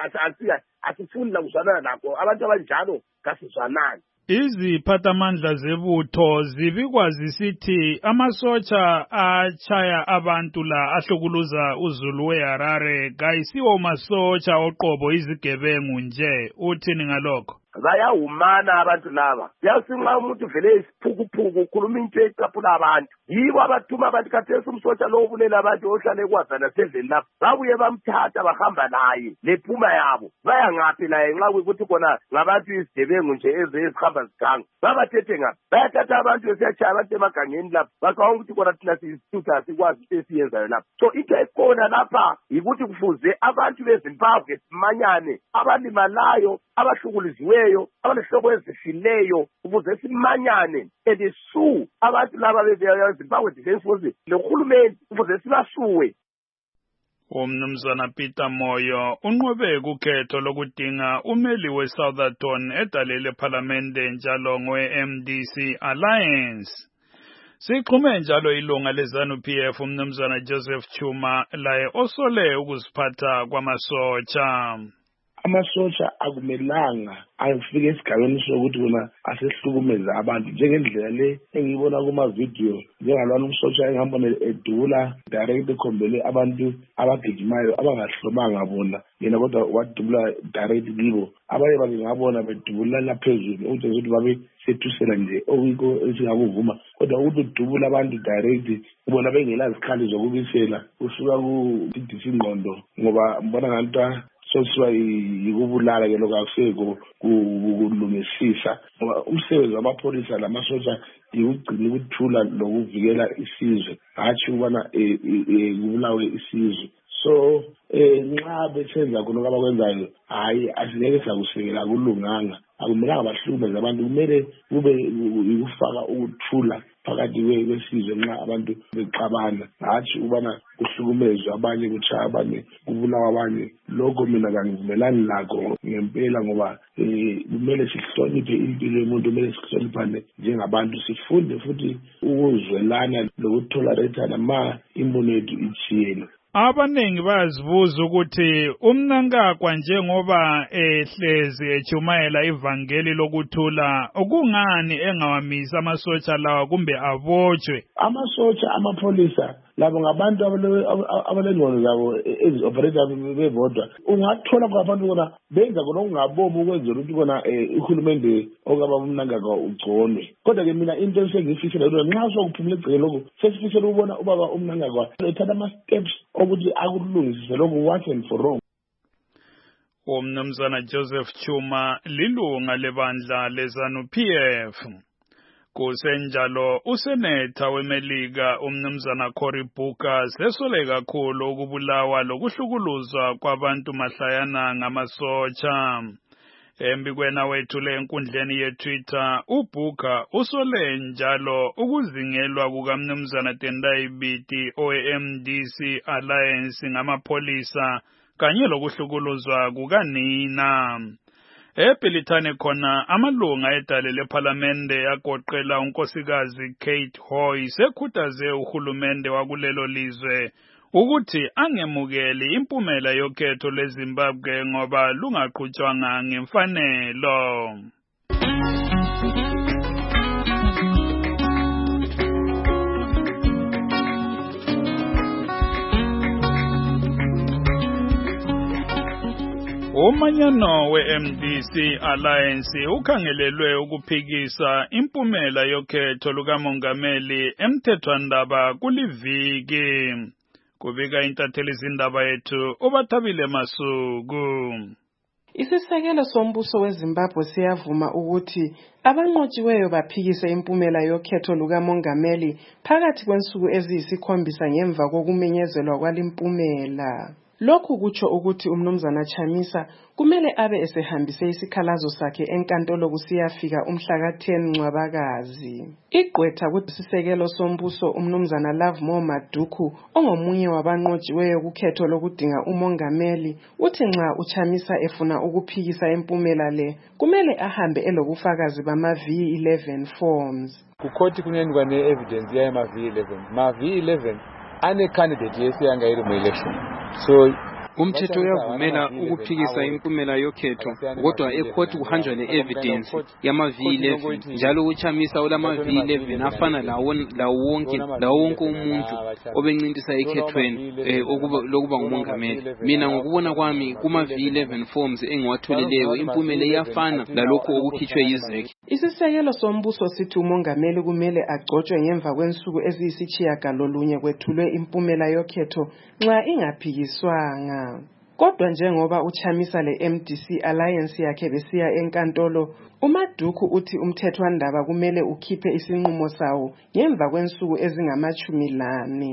asifuni lakuzwanana lakho abantu abanjalo kasizwanani. Iziphathamandla zebutho zibikwa zisithi amasotsha achaya abantu la ahlukuluza uZulu weHarare kayisiwo masotsha oqobo izigebengu nje. Uthini ngalokho? Bayahumana abantu laba yazi nxa umuntu vele isiphukuphuku ukhuluma into ecaphula abantu yibo abathuma abantu kathesi umsotsha lo obulela abantu ohlale kwazana seven lapho babuye bamthatha bahamba naye lephuma yabo baya ngaphi naye nxa ukuthi khona ngabantu izigebengu nje ezihamba ziganga babathethe ngaphi bayathatha abantu besiyachaya abantu emagangeni lapho bacabanga ukuthi khona thina siyisithutha asikwazi into esiyenzayo lapho. So into ekhona lapha yikuthi kufuze abantu beZimbabwe simanyane abalimalayo abahlukuluziweyo eziqinileyo abanesihloko ezishileyo ukuze simanyane and su abantu laba beZimbabwe Defence Force lohulumeni ukuze sibasuwe. Umnumzana Peter Moyo unqobe kukhetho lokudinga umeli weSoutherton edalele eParliamente njalo ngwe-M D C Alliance. Sixhume njalo ilunga leZANU P F umnumzana Joseph Chuma laye osole ukuziphatha kwamasotsha. Amasotsha akumelanga afike esigabeni sokuthi bona asehlukumeza abantu njengendlela le engiyibona kuma video njengalwana umsotsha engihamba edula direct ekhombele abantu abagijimayo abangahlomanga bona yena kodwa wadubula direct kibo abaye bangabona bedubula la phezulu ukuthi ukuthi babe sethusela nje okuyiko esingakuvuma kodwa ukuthi udubula abantu direct ubona bengela izikhali zokubisela usuka ku D C Ngqondo ngoba mbona nganta sosiwa yikubulala ke lokho akuseko kulungisisa ngoba umsebenzi wamapholisa lamasotsha yikugcina ukuthula lokuvikela isizwe hathi ubona kubulawe isizwe so eh nxa besenza khona abakwenzayo hayi asingeke sakusekela kulunganga akumelanga bahlukumeze abantu kumele kube ukufaka ukuthula phakathi kwesizwe nxa abantu bexabana hathi ubana kuhlukumezwe abanye kuchaya abanye kubulawa abanye lokho mina kangivumelani lakho ngempela ngoba kumele sihloniphe impilo yomuntu kumele sihloniphane njengabantu sifunde futhi ukuzwelana lokutolerate ma imbono yethu ichiyene. Abaningi bayazibuza ukuthi umnankakwa njengoba ehlezi echumayela ivangeli lokuthula ukungani engawamisa amasotsha lawa kumbe abotshwe. Amasotsha amapholisa labo ngabantu abalengqondo zabo ezi-operator bebodwa ungathola kwabantu bona benza khona okungabomi ukwenzela ukuthi kona uhulumende okaba umnankakwa ugconwe kodwa-ke mina into esengiyifisela ukuthi nxa sokuphumula egceke lokhu sesifisela ukubona ubaba umnankakwa ethatha ama-steps ukuthi akulungisise lokhu once and for all. Umnumzana Joseph Chuma lilunga lebandla leZANU P F. Kusenjalo usenetha weMelika umnumzana Cory Booker sesole kakhulu ukubulawa lokuhlukuluzwa kwabantu mahlayana ngamasotsha. Embikweni wethule enkundleni yeTwitter uBooker usole njalo ukuzingelwa kukamnumzana Tendai Biti owe-M D C Alliance ngamapholisa kanye lokuhlukuluzwa kukanina. Ebhilithane khona amalunga edalele eParliamente yagoqela unkosikazi Kate Hoy sekhuthaze uhulumende wakulelo lizwe ukuthi angemukeli impumela yokhetho leZimbabwe ngoba lungaqhutshwanga ngemfanelo. Umanyano we-M D C Alliance ukhangelelwe ukuphikisa impumela yokhetho lukamongameli emthethwandaba kuliviki. Kubika intatheli zindaba yethu uBathabile Masuku. Isisekelo sombuso weZimbabwe siyavuma ukuthi abanqotshiweyo baphikise impumela yokhetho lukamongameli phakathi kwensuku eziyisikhombisa ngemva kokumenyezelwa kwalimpumela. Lokhu kutsho ukuthi umnumzana Chamisa kumele abe esehambise isikhalazo sakhe enkantolo kusiyafika umhla ka ten Ncwabakazi. Igqwetha kusisekelo sombuso umnumzana Lovemore Maduku ongomunye wabanqotshiweyo kukhetho lokudinga umongameli uthi nxa uChamisa efuna ukuphikisa impumela le kumele ahambe elobufakazi bama V eleven forms. Kukhoti kunendwa ne-evidence ya ma V eleven. Ma V eleven ane candidate yesiyanga iri mu election. So umthetho uyavumela ukuphikisa impumela yokhetho kodwa ecourt kuhanjwa ne-evidence yama V eleven njalo uChamisa olama V eleven afana lawo wonke lawo wonke umuntu obencintisa ekhethweni lokuba ngumongameli. Mina ngokubona kwami kuma V eleven forms engiwatholileyo impumela iyafana lalokho okukhitshwe yiZEC. Isisekelo sombuso sithi umongameli kumele agcotshwe ngemva kwensuku eziyisitshiyagalolunye kwethulwe impumela yokhetho nxa ingaphikiswanga. Kodwa njengoba uChamisa le-M D C Alliance yakhe besiya enkantolo, uMaduku uthi umthethwandaba kumele ukhiphe isinqumo sawo ngemva kwensuku ezingamachumi lane.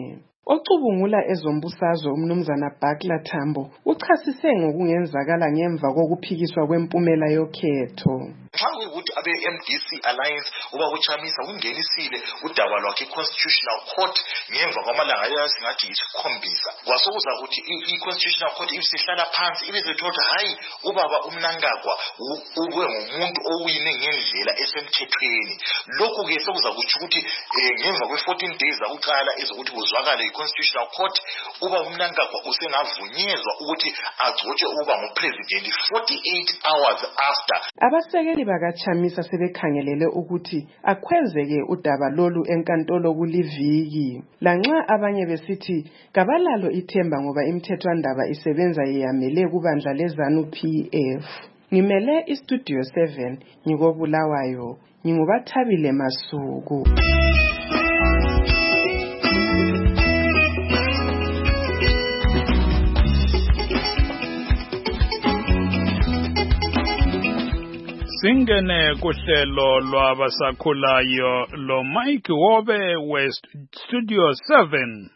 Ocubungula ezombusazwe umnumzana Bakla Tambo uchasise ngokungenzakala ngemva kokuphikiswa kwempumela yokhetho. Xa kuyukuthi abe-M D C Alliance uba kuchamisa kungenisile udaba lwakhe i-Constitutional Court ngemva kwamalanga asingathi isikhombisa, kwasokuza ukuthi i-Constitutional Court ibisihlala phansi ibisithola hayi ubaba uMnangagwa ube ngumuntu owine ngendlela esemthethweni. Lokhu ke sokuza kuthi ukuthi ngemva kwe-fourteen days akuqala ezokuthi kuzwakale i-Constitutional Court uba uMnangagwa usengavunyezwa ukuthi agcotshwe ukuba ngupresident forty-eight hours after. Abasekeli bakachamisa sebekhangelele ukuthi akhwezeke udaba lolu enkantolo kuliviki. Lanxa abanye besithi kabalalo ithemba ngoba imithethwandaba isebenza yeyamele kubandla leZANU P F. Ngimele iStudio seven ngikobulawayo, ngingubathabile Masuku. Singene kuhlelo lwabasakhulayo lo Mike Wobe West Studio seven.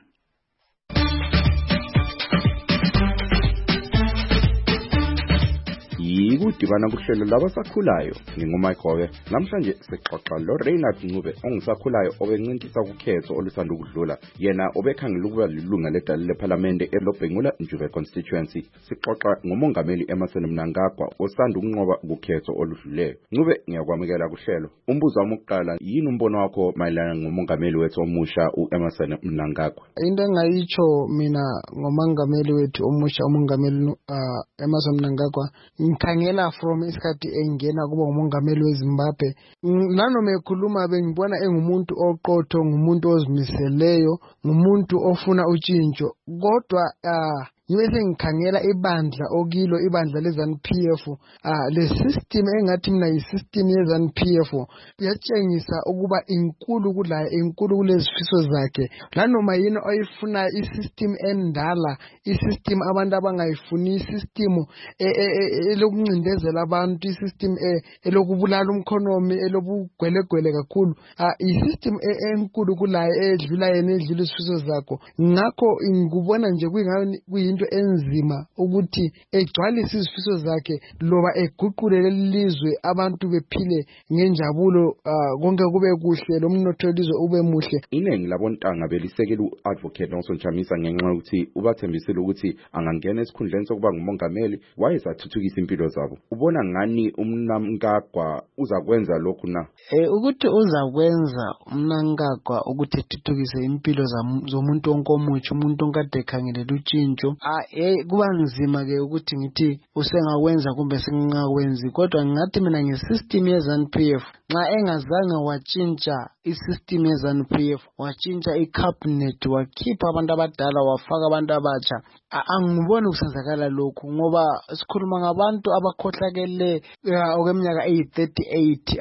Yikudibana kuhlelo labasakhulayo ngingumike Hobe. Namhlanje sixoxa lo Reynard Ncube ongisakhulayo obencintisa ukukhetho oluthanda ukudlula, yena obekhangela ukuba lilunga ledale leParliament eLobhengula Njuve constituency. Sixoxa ngomongameli Emmerson Mnangagwa osanda ukunqoba ukukhetho oludluleyo. Ncube, ngiyakwamukela kuhlelo. Umbuzo wami oqala, yini umbono wakho mayelana ngomongameli wethu omusha uEmmerson Mnangagwa? Into engayicho mina ngomongameli wethu omusha umongameli uh, Emmerson Mnangagwa ngikhangela from isikhathi engena kuba ngumongameli weZimbabwe. Nanoma ekhuluma bengibona engumuntu oqotho, ngumuntu ozimiseleyo, ngumuntu ofuna utshintsho. Kodwa ah ngibe sengikhangela ibandla okilo ibandla leZANU P F, ah le system engathi mina yi-system yeZANU P F yatshengisa ukuba inkulu kulayo, inkulu kulezifiso zakhe. Lanoma yini oyifuna i-system endala, i-system abantu abangayifuni, i-system elokuncindezela abantu, i-system elokubulala umkhonomi, elobugwelegwele kakhulu. Ah i-system enkulu kulayo edlula yena edlula izifiso zakho. Ngakho ngikubona nje kuyinto enzima ukuthi egcwalise izifiso zakhe loba eguqule lelizwe abantu bephile ngenjabulo, konke kube kuhle, lo mnotho welizwe ube muhle. Iningi labontanga belisekela uadvocate Nelson Chamisa ngenxa yokuthi ubathembisile ukuthi angangena esikhundleni sokuba ngumongameli wayezathuthukisa impilo zabo. Ubona ngani uMnangagwa uzakwenza lokhu na? Eh ukuthi uzakwenza uMnangagwa ukuthi ethuthukise impilo zomuntu wonke omutsha, umuntu onkade ekhangelela utshintsho. Ah eh kuba nzima ke ukuthi ngithi usengakwenza kumbe singakwenzi, kodwa ngathi mina ngesystem yeZANU P F nxa engazange watshintsha isystem yeZANU P F, watshintsha icabinet, wakhipha abantu abadala wafaka abantu abatsha, angiboni kusenzakala lokhu ngoba sikhuluma ngabantu abakhohlakele okweminyaka eyi-thirty-eight.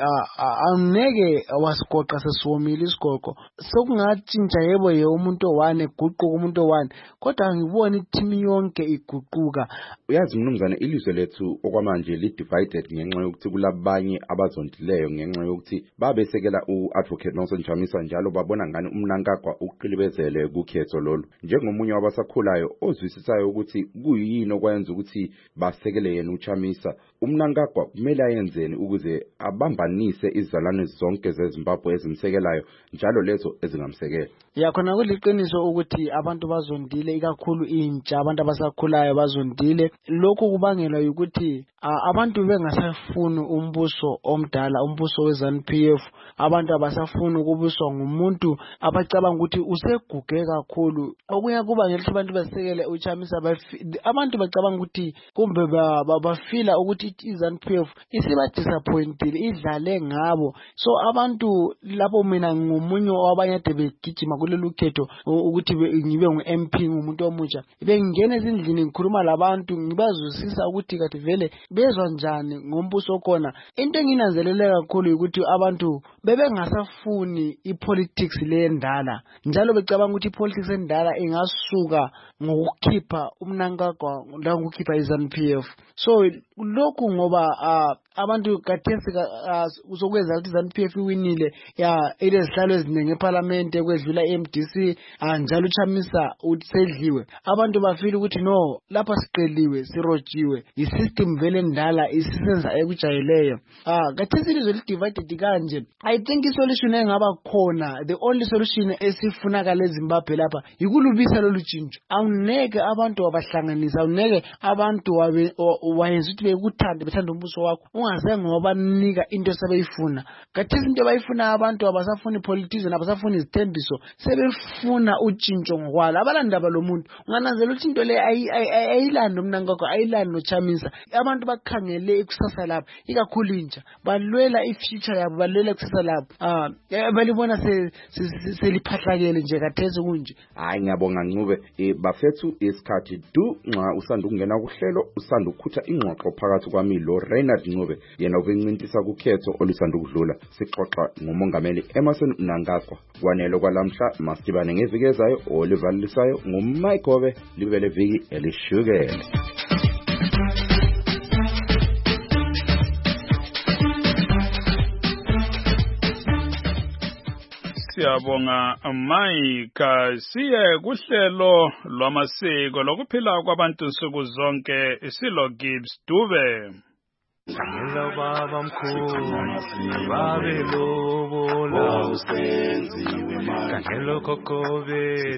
Angeke wasigoqa sesiwomile isigoqo, sokungatshintsha yebo ye umuntu owane eguquka umuntu owane, kodwa angiboni ithimi yonke iguquka. Uyazi mnumzane, ilizwe lethu okwamanje li-divided ngenxa yokuthi kulabanye abazondileyo, ngenxa yokuthi babesekela u-advocate Nelson Chamisa njalo babona ngani uMnangagwa uqilibezele kukhetho lolu. Njengomunye wabasakhulayo ozwisisayo ukuthi kuyini okwenza ukuthi basekele yena uChamisa, uMnangagwa kumele ayenzeni ukuze abambanise izalwane zonke zeZimbabwe ezimsekelayo njalo lezo ezingamsekela? Ya khona kuliqiniso ukuthi abantu bazondile, ikakhulu intsha, abantu abasakhulayo bazondile. Lokhu kubangelwa ukuthi abantu bengasafuni umbuso omdala, umbuso weZANU P F. Abantu abasafuni ukubuswa ngumuntu abacabanga ukuthi useguge kakhulu. Okuya kuba ngelithi abantu basekele uChamisa, abantu bacabanga ukuthi kumbe bafila ukuthi iZANU P F isiba disappointed, idlale ngabo. So abantu lapho mina ngomunye wabanye ade begijima kulelu khetho ukuthi ngibe ngu-M P ngumuntu omutsha, bengingena ezindlini ngikhuluma labantu ngibazwisisa ukuthi kathi vele bezwa njani ngombuso khona. Into enginanzelele kakhulu ukuthi abantu bebengasafuni ipolitics le endala, njalo becabanga ukuthi ipolitics endala ingasuka ngokukhipha uMnangagwa ngokukhipha iZANU P F. So lokhu ngoba abantu kathesi uzokwenza ukuthi ZANU P F iwinile ya elezihlalo eziningi eParliament kwedlula i-M D C njalo uChamisa usedliwe abantu bafila ukuthi no lapha siqeliwe sirojiwe i-system vele endala isisenza ekujayeleyo ah kathesi ilizwe li-divided kanje. I think i-solution engaba khona, the only solution esifunakala eZimbabwe lapha yikulubisa lolu tshintsho. Awuneke abantu wabahlanganisa, awuneke abantu wayenza ukuthi bekuthande bethanda umbuso wakho ungazange wabanika into sebeyifuna. Kathesi into bayifuna abantu abasafuni politician, abasafuni izithembiso, sebefuna utshintsho ngokwalo. Abalandaba lo muntu ungananzela ukuthi into le ayilando Mnangagwa, ayilando noChamisa. Abantu bakhangele ikusasa lapha, ikakhulu intsha balwela i-future yabo, balwela ikusasa lapha. Ah balibona seliphahlakele nje kathesi kunje. Hayi ngiyabonga Ncube, bafethu isikhathi du nxa usanda ukungena kuhlelo usanda ukukhutha ingxoxo phakathi kwami lo Reynard Ncube yena ubencintisa kukhetho olusanda ukudlula. Sixoxa ngomongameli Emmerson Mnangagwa. Kwanelo kwalamhla masidibane ngeviki ezayo olivalisayo nguMayigobe libele viki elishukele. Siyabonga Mike. Siye kuhlelo lwamasiko lokuphila kwabantu nsuku zonke isilo Gibbs Dube. Ngela baba mkhulu babe lobola usenziwe manje ngelo kokobe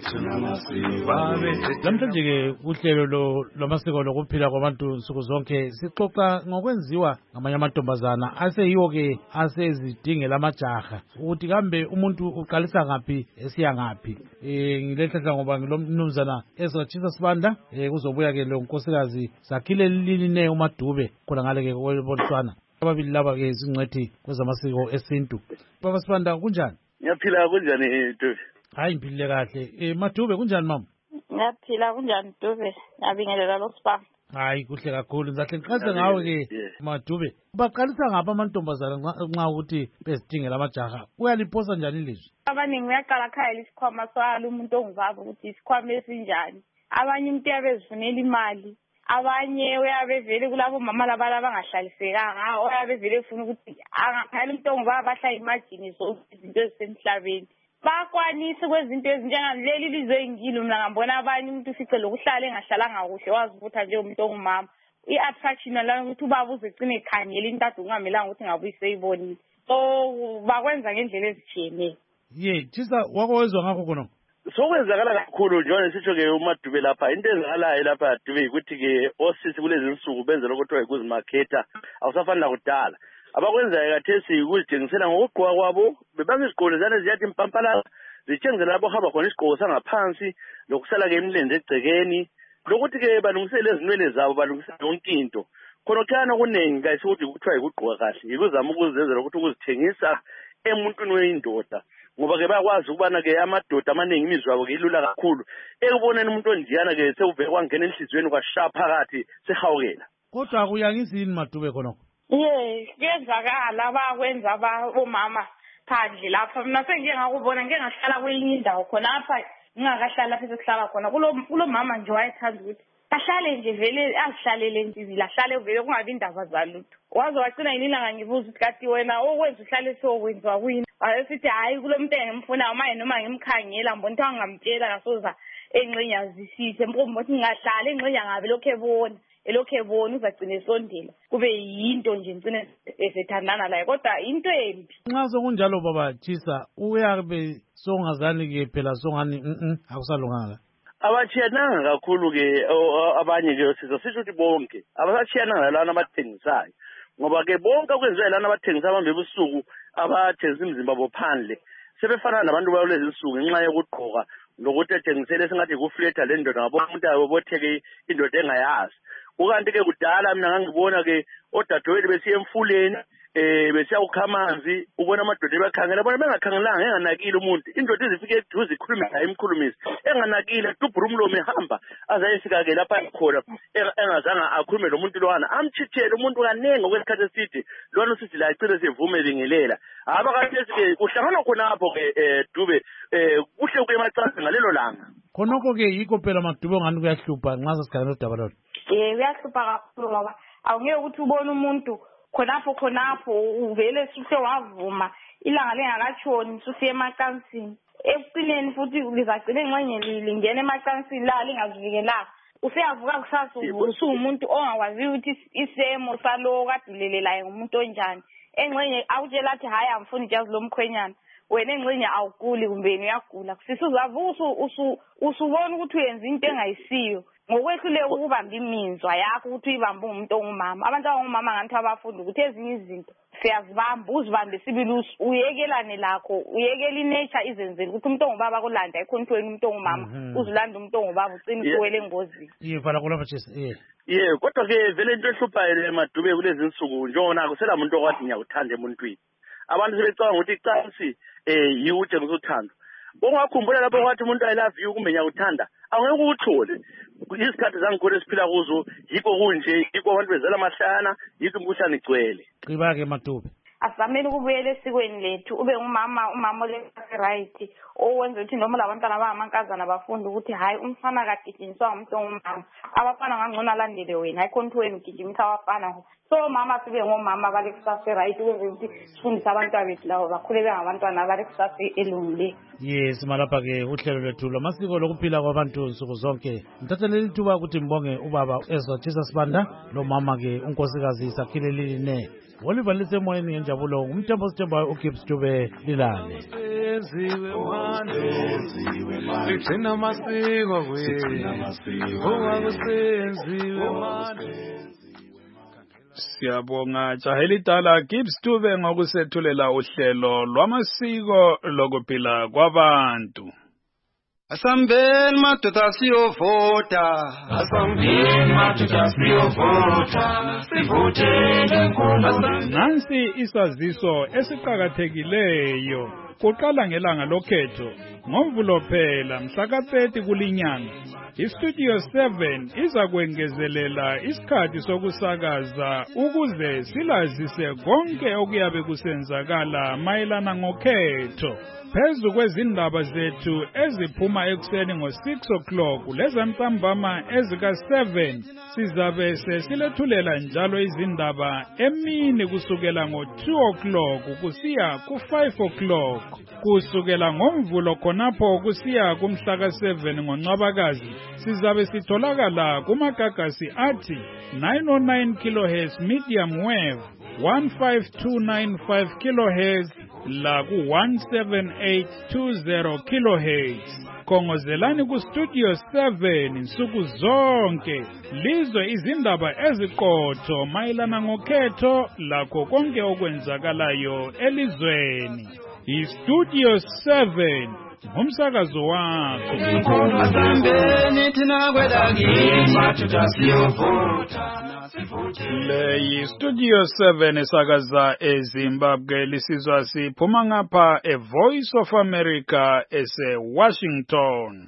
babe. Namhlanje ke uhlelo lwamasiko lokuphila kwabantu nsuku zonke sixoxa ngokwenziwa ngamanye amantombazana aseyiwo ke asezidingela amajaha ukuthi kambe umuntu uqalisa ngaphi esiya ngaphi. Eh ngilehlahla ngoba ngilomnumzana ezothisa sibanda eh kuzobuya ke lo nkosikazi sakhile liline uMadube khona ngale ke Botswana. Ababili laba ke izingcethi kwezamasiko esintu. Baba Sibanda kunjani? Ngiyaphila kunjani Dube? Hayi ngiphile kahle. Eh Madube kunjani mama? Ngiyaphila kunjani Dube? Ngabingelela lo Sibanda. Hayi kuhle kakhulu. Ngizahle ngiqhaze ngawe ke Madube. Baqalisa ngapha amantombazana nxa ukuthi besidingela amajaha. Uyaliposa njani ilizwi? Abaningi uyaqala khaya isikhwama swalo umuntu ongubaba ukuthi isikhwama esinjani. Abanye umuntu yabezifunela imali. Abanye uyabevele kulabo mama labala abangahlalisekanga uyabevele ufuna ukuthi angaphela umuntu ongubaba bahlala imagine so izinto ezisemhlabeni bakwanisa kwezinto ezinjengaleli lizwe ingilo mina ngambona abanye umuntu uficele ukuhlala engahlalanga kuhle wazivutha nje umuntu ongumama i-attraction la ukuthi ubaba uzegcina ekhangela into ade ungamelanga ukuthi ngabuyise ibonile so bakwenza ngendlela ezitshiyeneyo. Ye Thisa wakwezwa ngakho khona sokwenzakala kakhulu njengoba sisho ke uMadube lapha into ezakalayo lapha Dube ukuthi ke osisi kulezi insuku benze lokho ukuzimarketa awusafani nakudala abakwenzayo kathesi ukuzithengisela ngokugqoka kwabo bebangizigqoko zane ziyathi impampala zitshengise labo hamba khona isigqoko sangaphansi lokusala ke emlenze egcekeni lokuthi ke balungisele ezinwele zabo balungisele yonke into khona khana kunengi kayise ukuthi kuthiwa ikugqoka kahle ikuzama ukuzenzela ukuthi ukuzithengisa emuntwini weyindoda ngoba ke bayakwazi ukubana ke amadoda amaningi imizwa yabo ke ilula kakhulu ekuboneni umuntu onjiyana ke sewuvele kwangena enhlizweni kwashaya phakathi sehawukela. Kodwa akuyangisi yini Madube khonokho? Yes kuyenzakala bakwenza abomama phandle lapha mina sengike ngakubona ngeke ngahlala kwelinye indawo khona apha ngingakahlala lapha sokuhlala khona kulo kulo mama nje wayethanda ukuthi ahlale nje vele azihlalele nje ahlale vele kungabi indaba zalutho waze wacina inilanga ngibuza ukuthi kati wena okwenza uhlale sokwenziwa kuyini ayesithi hayi kulo muntu engimfuna manje noma ngimkhangela mbona ukuthi angamtshela ngasoza enqenyazisise mphombo ukuthi ngingahlala enqenya ngabe lokho ebona elokho ebona uzagcina esondela kube yinto nje ngicine esethandana laye kodwa into embi. Nxa sokunjalo baba Thisa uyabe songazani ke phela songani mhm akusalunganga. Abachiyananga kakhulu ke abanye ke sisho sisho ukuthi bonke abasachiyananga lana abathengisayo ngoba ke bonke okwenziwa lana abathengisa abambe ebusuku abathengisa imizimba bophandle sebefana nabantu balezi insuku ngenxa yokugqoka lokuthi ethengisele singathi kufletha le ndoda ngabo umuntu ayobotheke indoda engayazi ukanti ke kudala mina ngangibona ke odadewethu besiya emfuleni eh besiya ukhamanzi ubona amadoda bekhangela bona bengakhangelanga enganakile umuntu indoda izifike eduze ikhulume naye imkhulumisi enganakile dubhura umlomo ehamba azayifika ke lapha khona engazanga akhulume lo muntu lowana amchithele umuntu kanenge okwesikhathi eside lona usithi la icile sivume bingelela abakathi ke uhlangana khona apho ke Dube eh kuhle kuye emacansi ngalelo langa khonoko ke yikho phela Madube ngani kuyahlupha nxa sesikhangela udaba lolo. Eh uyahlupha kakhulu ngoba awungeke ukuthi ubone umuntu khonapho khonapho uvele suse wavuma ilanga lengakatshoni susiye emacansini ekucineni futhi lizagcina engxenye lingena emacansini la lingazivikelanga useyavuka kusasa usumuntu ongakwazi ukuthi isemo salo kadilelelayo umuntu onjani engxenye awutshela athi hayi amfuni ijazi lomkhwenyana wena engxenye awuguli kumbe uyagula sisuzavuka usu usubona ukuthi uyenza into engayisiyo ngokwehluleka ukubamba iminzwa yakho ukuthi uyibambe umuntu ongumama abantu abangumama ngathi abafunda ukuthi ezinye izinto siyazibamba uzibambe sibili uyekelane lakho uyekela inature izenzele ukuthi umuntu ongubaba kulanda ekhontweni umuntu ongumama uzulanda umuntu ongubaba ucina uwele engozini yivala kulapha chesi eh yeah kodwa ke vele into ehluphayo emadube kulezi insuku njengona kusela umuntu okwathi ngiyawuthanda emuntwini abantu sebecabanga ukuthi icansi eh yiwude ngokuthanda ongakhumbula lapho kwathi umuntu I love you kumbe ngiyawuthanda angeke uthole isikhathi zangikhona esiphila kuzo yikho kunje yikho abantu bezela amahlana yikho umkhuhlane igcwele qiba ke Madube asamele ukubuyela esikweni lethu ube ngumama umama ole right owenza ukuthi noma labantwana abamankazana bafunda ukuthi hayi umfana kagijinyiswa umuntu ongumama abafana ngangcono alandele wena ayikhonto wena ugijimisa abafana so mama sibe ngomama bale kusasa right ukwenza ukuthi sifundise abantwana bethu lawo bakhule bengabantwana bale kusasa elungile yes malapha ke uhlelo lwethu lamasiko lokuphila kwabantu nsuku zonke ngithathele lithuba ukuthi mbonge ubaba Ezra Jesus Banda lo mama ke unkosikazi Sakhile Liline Oliver lisemoyeni ngenjabulo umthembo sithembayo uGibbs Dube lilale senziwe manje sigcina amasiko kwethu owakusenziwe manje Siyabonga Jahelidala Gibbs Dube ngokusethulela uhlelo lwamasiko lokuphila kwabantu Asambeni madoda siyovota Asambeni madoda siyovota sivotele nkulunkulu Nansi isaziso esiqhakathekileyo kuqala ngelanga lokhetho ngoMvulo phela mhla ka thirty kulinyanga iStudio seven iza kwengezelela isikhathi sokusakaza ukuze silazise konke okuyabe kusenzakala mayelana ngokhetho phezu kwezindaba zethu eziphuma ekuseni ngo six o'clock lezantambama ezika seven sizabe sesilethulela njalo izindaba emini kusukela ngo two o'clock kusiya ku five o'clock kusukela ngoMvulo khonapho kusiya kumhla ka seven ngoNcwabakazi sizabe sitholakala kumagagasi athi nine oh nine kilohertz medium wave one five two nine five kilohertz la ku one seven eight two zero kilohertz kongozelani ku Studio seven nsuku zonke lizwe izindaba eziqotho mayelana ngokhetho lakho konke okwenzakalayo elizweni iStudio seven ngumsakazo wakho asambeni thina kwelakini madoda siyovota le yiStudio seven esakaza eZimbabwe lisizwa siphuma ngapha e Voice of America ese Washington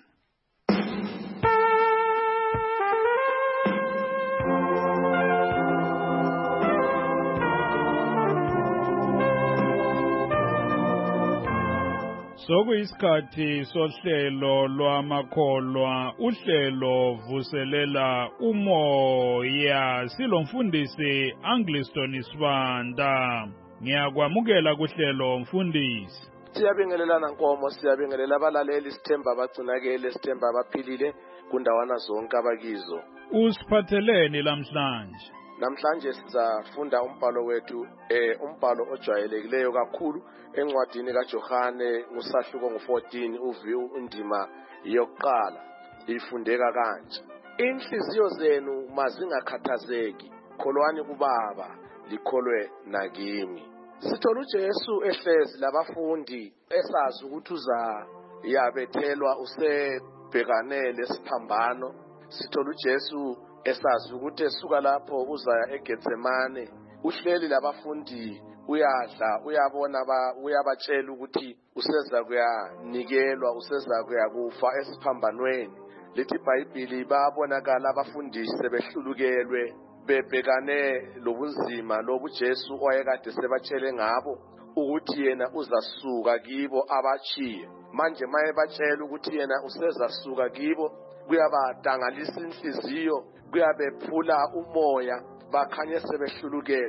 Sokuyisikhathi sohlelo lwamakholwa uhlelo vuselela umoya silomfundisi Angliston Sibanda ngiyakwamukela kuhlelo mfundisi Siyabingelelana Nkomo siyabingelela abalaleli sithemba abagcinakele sithemba abaphilile kundawana zonke abakizo Usiphatheleni lamhlanje Namhlanje sizafunda umbhalo wethu eh umbhalo ojwayelekileyo kakhulu encwadini kaJohane ngusahluko ngo fourteen uviwu indima yokuqala ifundeka kanje Inhliziyo zenu mazingakhathazeki kholwani kubaba likholwe nakimi Sithola uJesu ehlezi labafundi esazi ukuthi uza yabethelwa usebhekane lesiphambano Sithola uJesu esazi ukuthi esuka lapho uzaya eGetsemane uhleli labafundi uyadla uyabona ba uyabatshela ukuthi useza kuyanikelwa useza kuyakufa esiphambanweni lithi iBhayibheli babonakala abafundisi sebehlulukelwe bebhekane lobunzima lobu Jesu oyekade sebatshele ngabo ukuthi yena uzasuka kibo abachiye manje maye batshela ukuthi yena useza suka kibo kuyabadangalisa inhliziyo kuyabephula umoya bakhanye sebehlulukelwe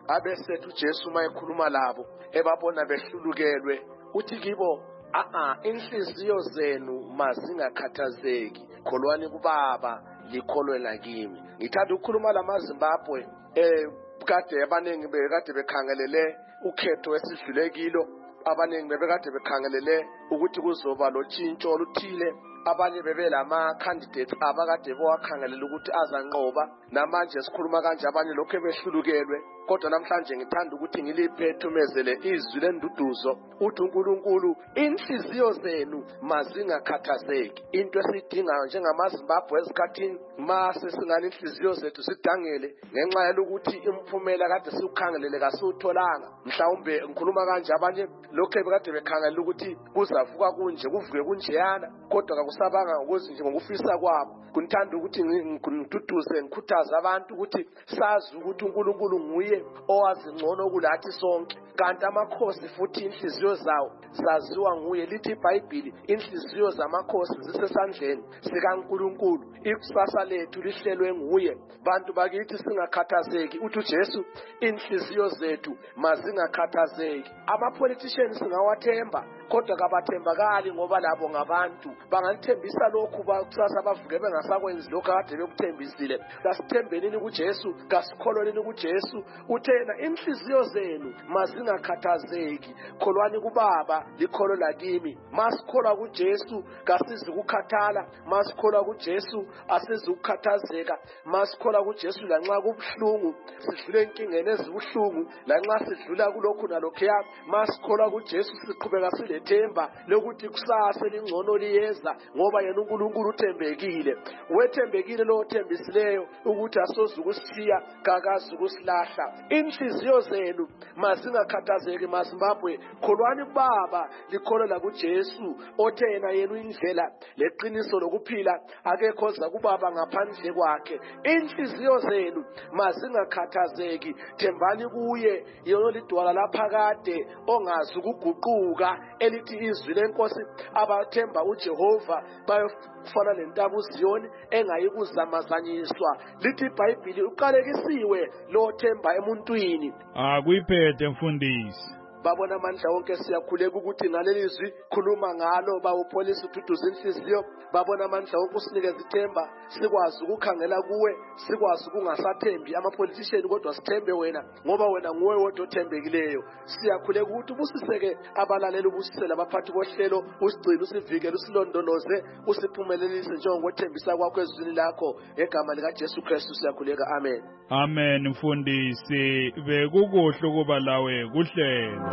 abesethu uJesu mayekhuluma labo ebabona behlulukelwe uthi kibo a-a inhliziyo zenu mazingakhathazeki kholwani kubaba likholwela kimi. Ngithanda ukukhuluma lamaZimbabwe eh kade abaningi bekade bekhangelele ukhetho esidlule kilo, abaningi bebekade bekhangelele ukuthi kuzoba lotshintsho oluthile, abanye bebelama candidates abakade bowakhangelela ukuthi azanqoba, namanje sikhuluma kanje abanye lokho behlulukelwe. Kodwa namhlanje ngithanda ukuthi ngiliphe thumezele izwi lenduduzo uthi uNkulunkulu inhliziyo zenu mazingakhathazeki. Into esidingayo njengamaZimbabwe ezikhathini mase singani inhliziyo zethu sidangele ngenxa yokuthi imphumela kade siukhangelele kasutholanga. Mhlawumbe ngikhuluma kanje abanye lokho bekade bekhangelela ukuthi kuzavuka kunje kuvuke kunjeyana, kodwa akusabanga ukuthi nje ngokufisa kwabo. Kunthanda ukuthi ngiduduze ngikhuthaza abantu ukuthi sazi ukuthi uNkulunkulu nguye owazi ngcono kulathi sonke, kanti amakhosi futhi inhliziyo zawo zaziwa nguye. Lithi iBhayibheli inhliziyo zamakhosi zisesandleni sikaNkulunkulu, ikusasa lethu lihlelwe nguye. Bantu bakithi singakhathazeki, uthi uJesu inhliziyo zethu mazingakhathazeki. Ama-politicians singawathemba kodwa kabathembakali ngoba labo ngabantu, bangalithembisa lokhu bakusasa bavuke bengasakwenzi lokhu kade bekuthembisile. Kasithembenini kuJesu, kasikholweni kuJesu. Uthena inhliziyo zenu mazingakhathazeki, kholwani kubaba likholwa kimi. Masikholwa kuJesu kasizi ukukhathala, masikholwa kuJesu asizi ukukhathazeka, masikholwa kuJesu lanxa kubuhlungu sidlule enkingeni ezibuhlungu, lanxa sidlula kulokhu nalokhuya, masikholwa kuJesu siqhubeka silethemba lokuthi kusasa elingcono liyeza ngoba yena uNkulunkulu uthembekile. Wethembekile lo othembisileyo ukuthi asoze ukusithiya kakazi ukusilahla. Inhliziyo zenu mazingakhathazeki maZimbabwe, kholwani kubaba likholwa kuJesu othena yena indlela leqiniso lokuphila, akekho oza kubaba ngaphandle kwakhe. Inhliziyo zenu mazingakhathazeki, thembani kuye yona lidwala laphakade ongazi ukuguquka, elithi izwi lenkosi abathemba uJehova bayofana lentaba uZiyoni engayikuzamazanyiswa. Lithi iBhayibheli uqalekisiwe lo themba emuntwini. Akuyiphethe mfundisi. Babona amandla wonke siyakhuleka ukuthi ngalelizwi khuluma ngalo bawupholisa ududuza inhliziyo. Babona amandla wonke usinikeza ithemba, sikwazi ukukhangela kuwe, sikwazi ukungasathembi ama-politician kodwa sithembe wena ngoba wena nguwe wodwa othembekileyo. Siyakhuleka ukuthi ubusiseke abalaleli, ubusisele abaphathi bohlelo, usigcine usivikele usilondoloze usiphumelelise njengokuthembisa kwakho ezwini lakho ngegama likaJesu Kristu siyakhuleka. Amen. Amen mfundisi, bekukuhle ukuba lawe kuhlelo.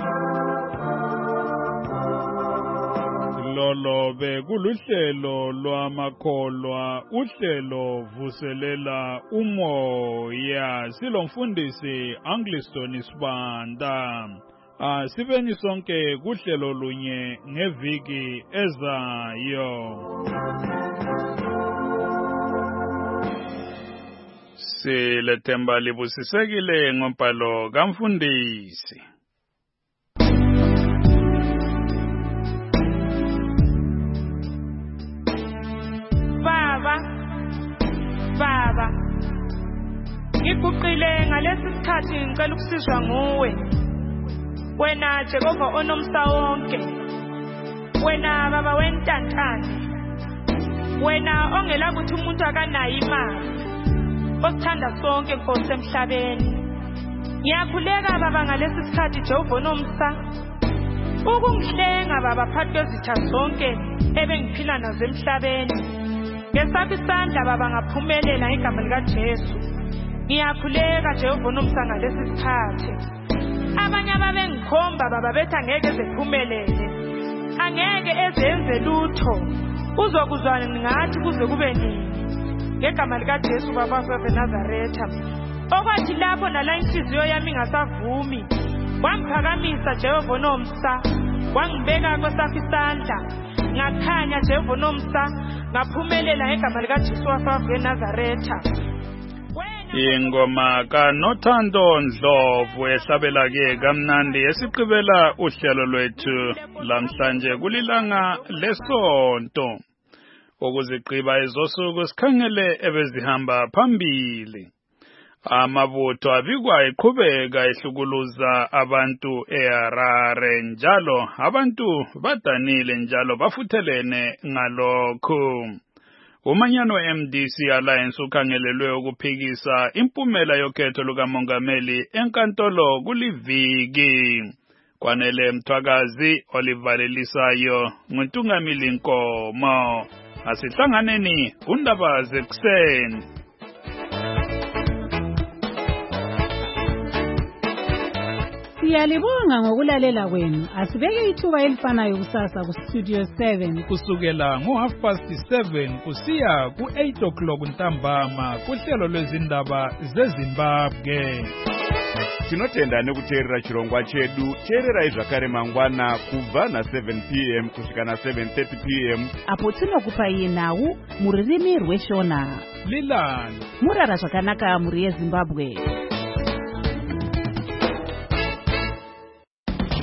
Lolo bekuluhlelo lwamakholwa, uhlelo vuselela umoya. Silomfundisi Angliston Sibanda. Ah sibeni sonke kuhlelo lunye ngeviki ezayo. Silethemba libusisekile ngombhalo kamfundisi. Baba, Baba, ngiguqile ngalesi sikhathi ngicela ukusizwa nguwe. Wena Jehova onomsa wonke, wena baba wentantane, wena ongela ukuthi umuntu akanayo imali, osithanda sonke Nkosi emhlabeni. Ngiyakhuleka baba ngalesi sikhathi Jehova onomsa ukungihlenga baba phakathi kwezitha zonke ebengiphila nazo emhlabeni. Ngesakho isandla baba ngaphumelela igama likaJesu. Ngiyakhuleka Jehova nomsa ngalesi sikhathi. Abanye ababengikhomba baba bethi angeke ezephumelele, angeke ezenze lutho, uzokuzwana ngathi kuze kube nini. Ngegama likaJesu baba waseNazaretha, okwathi lapho nala inhliziyo yami ingasavumi, wangiphakamisa Jehova nomsa, wangibeka kwesakho isandla, ngakhanya Jehova nomsa, ngaphumelela ngegama likaJesu waseNazaretha. Ingoma kaNothando Ndlovu ehlabela ke kamnandi esiqibela uhlelo lwethu lamhlanje kulilanga lesonto. Ukuziqiba izosuku sikhangele ebezihamba phambili. Amabutho abikwa eqhubeka ehlukuluza abantu eHarare njalo abantu badanile njalo bafuthelene ngalokho. Umanyano we-M D C Alliance ukhangelelwe ukuphikisa impumela yokhetho lukamongameli enkantolo kuliviki. Kwanele Mthwakazi olivalelisayo nguNtungamili Nkomo. Asihlanganeni undaba zekuseni. Siyalibonga ngokulalela kwenu. Asibeke ithuba elifanayo kusasa ku Studio seven kusukela ngo half past seven kusiya ku eight o'clock ntambama kuhlelo lwezindaba zeZimbabwe. Tinotenda nekuteerera chirongwa chedu. Teerera zvakare mangwana kubva na seven p m kusvika na seven thirty p m apo tinokupa iye nhau muririmi rweshona. Lilani murara zvakanaka muri yeZimbabwe.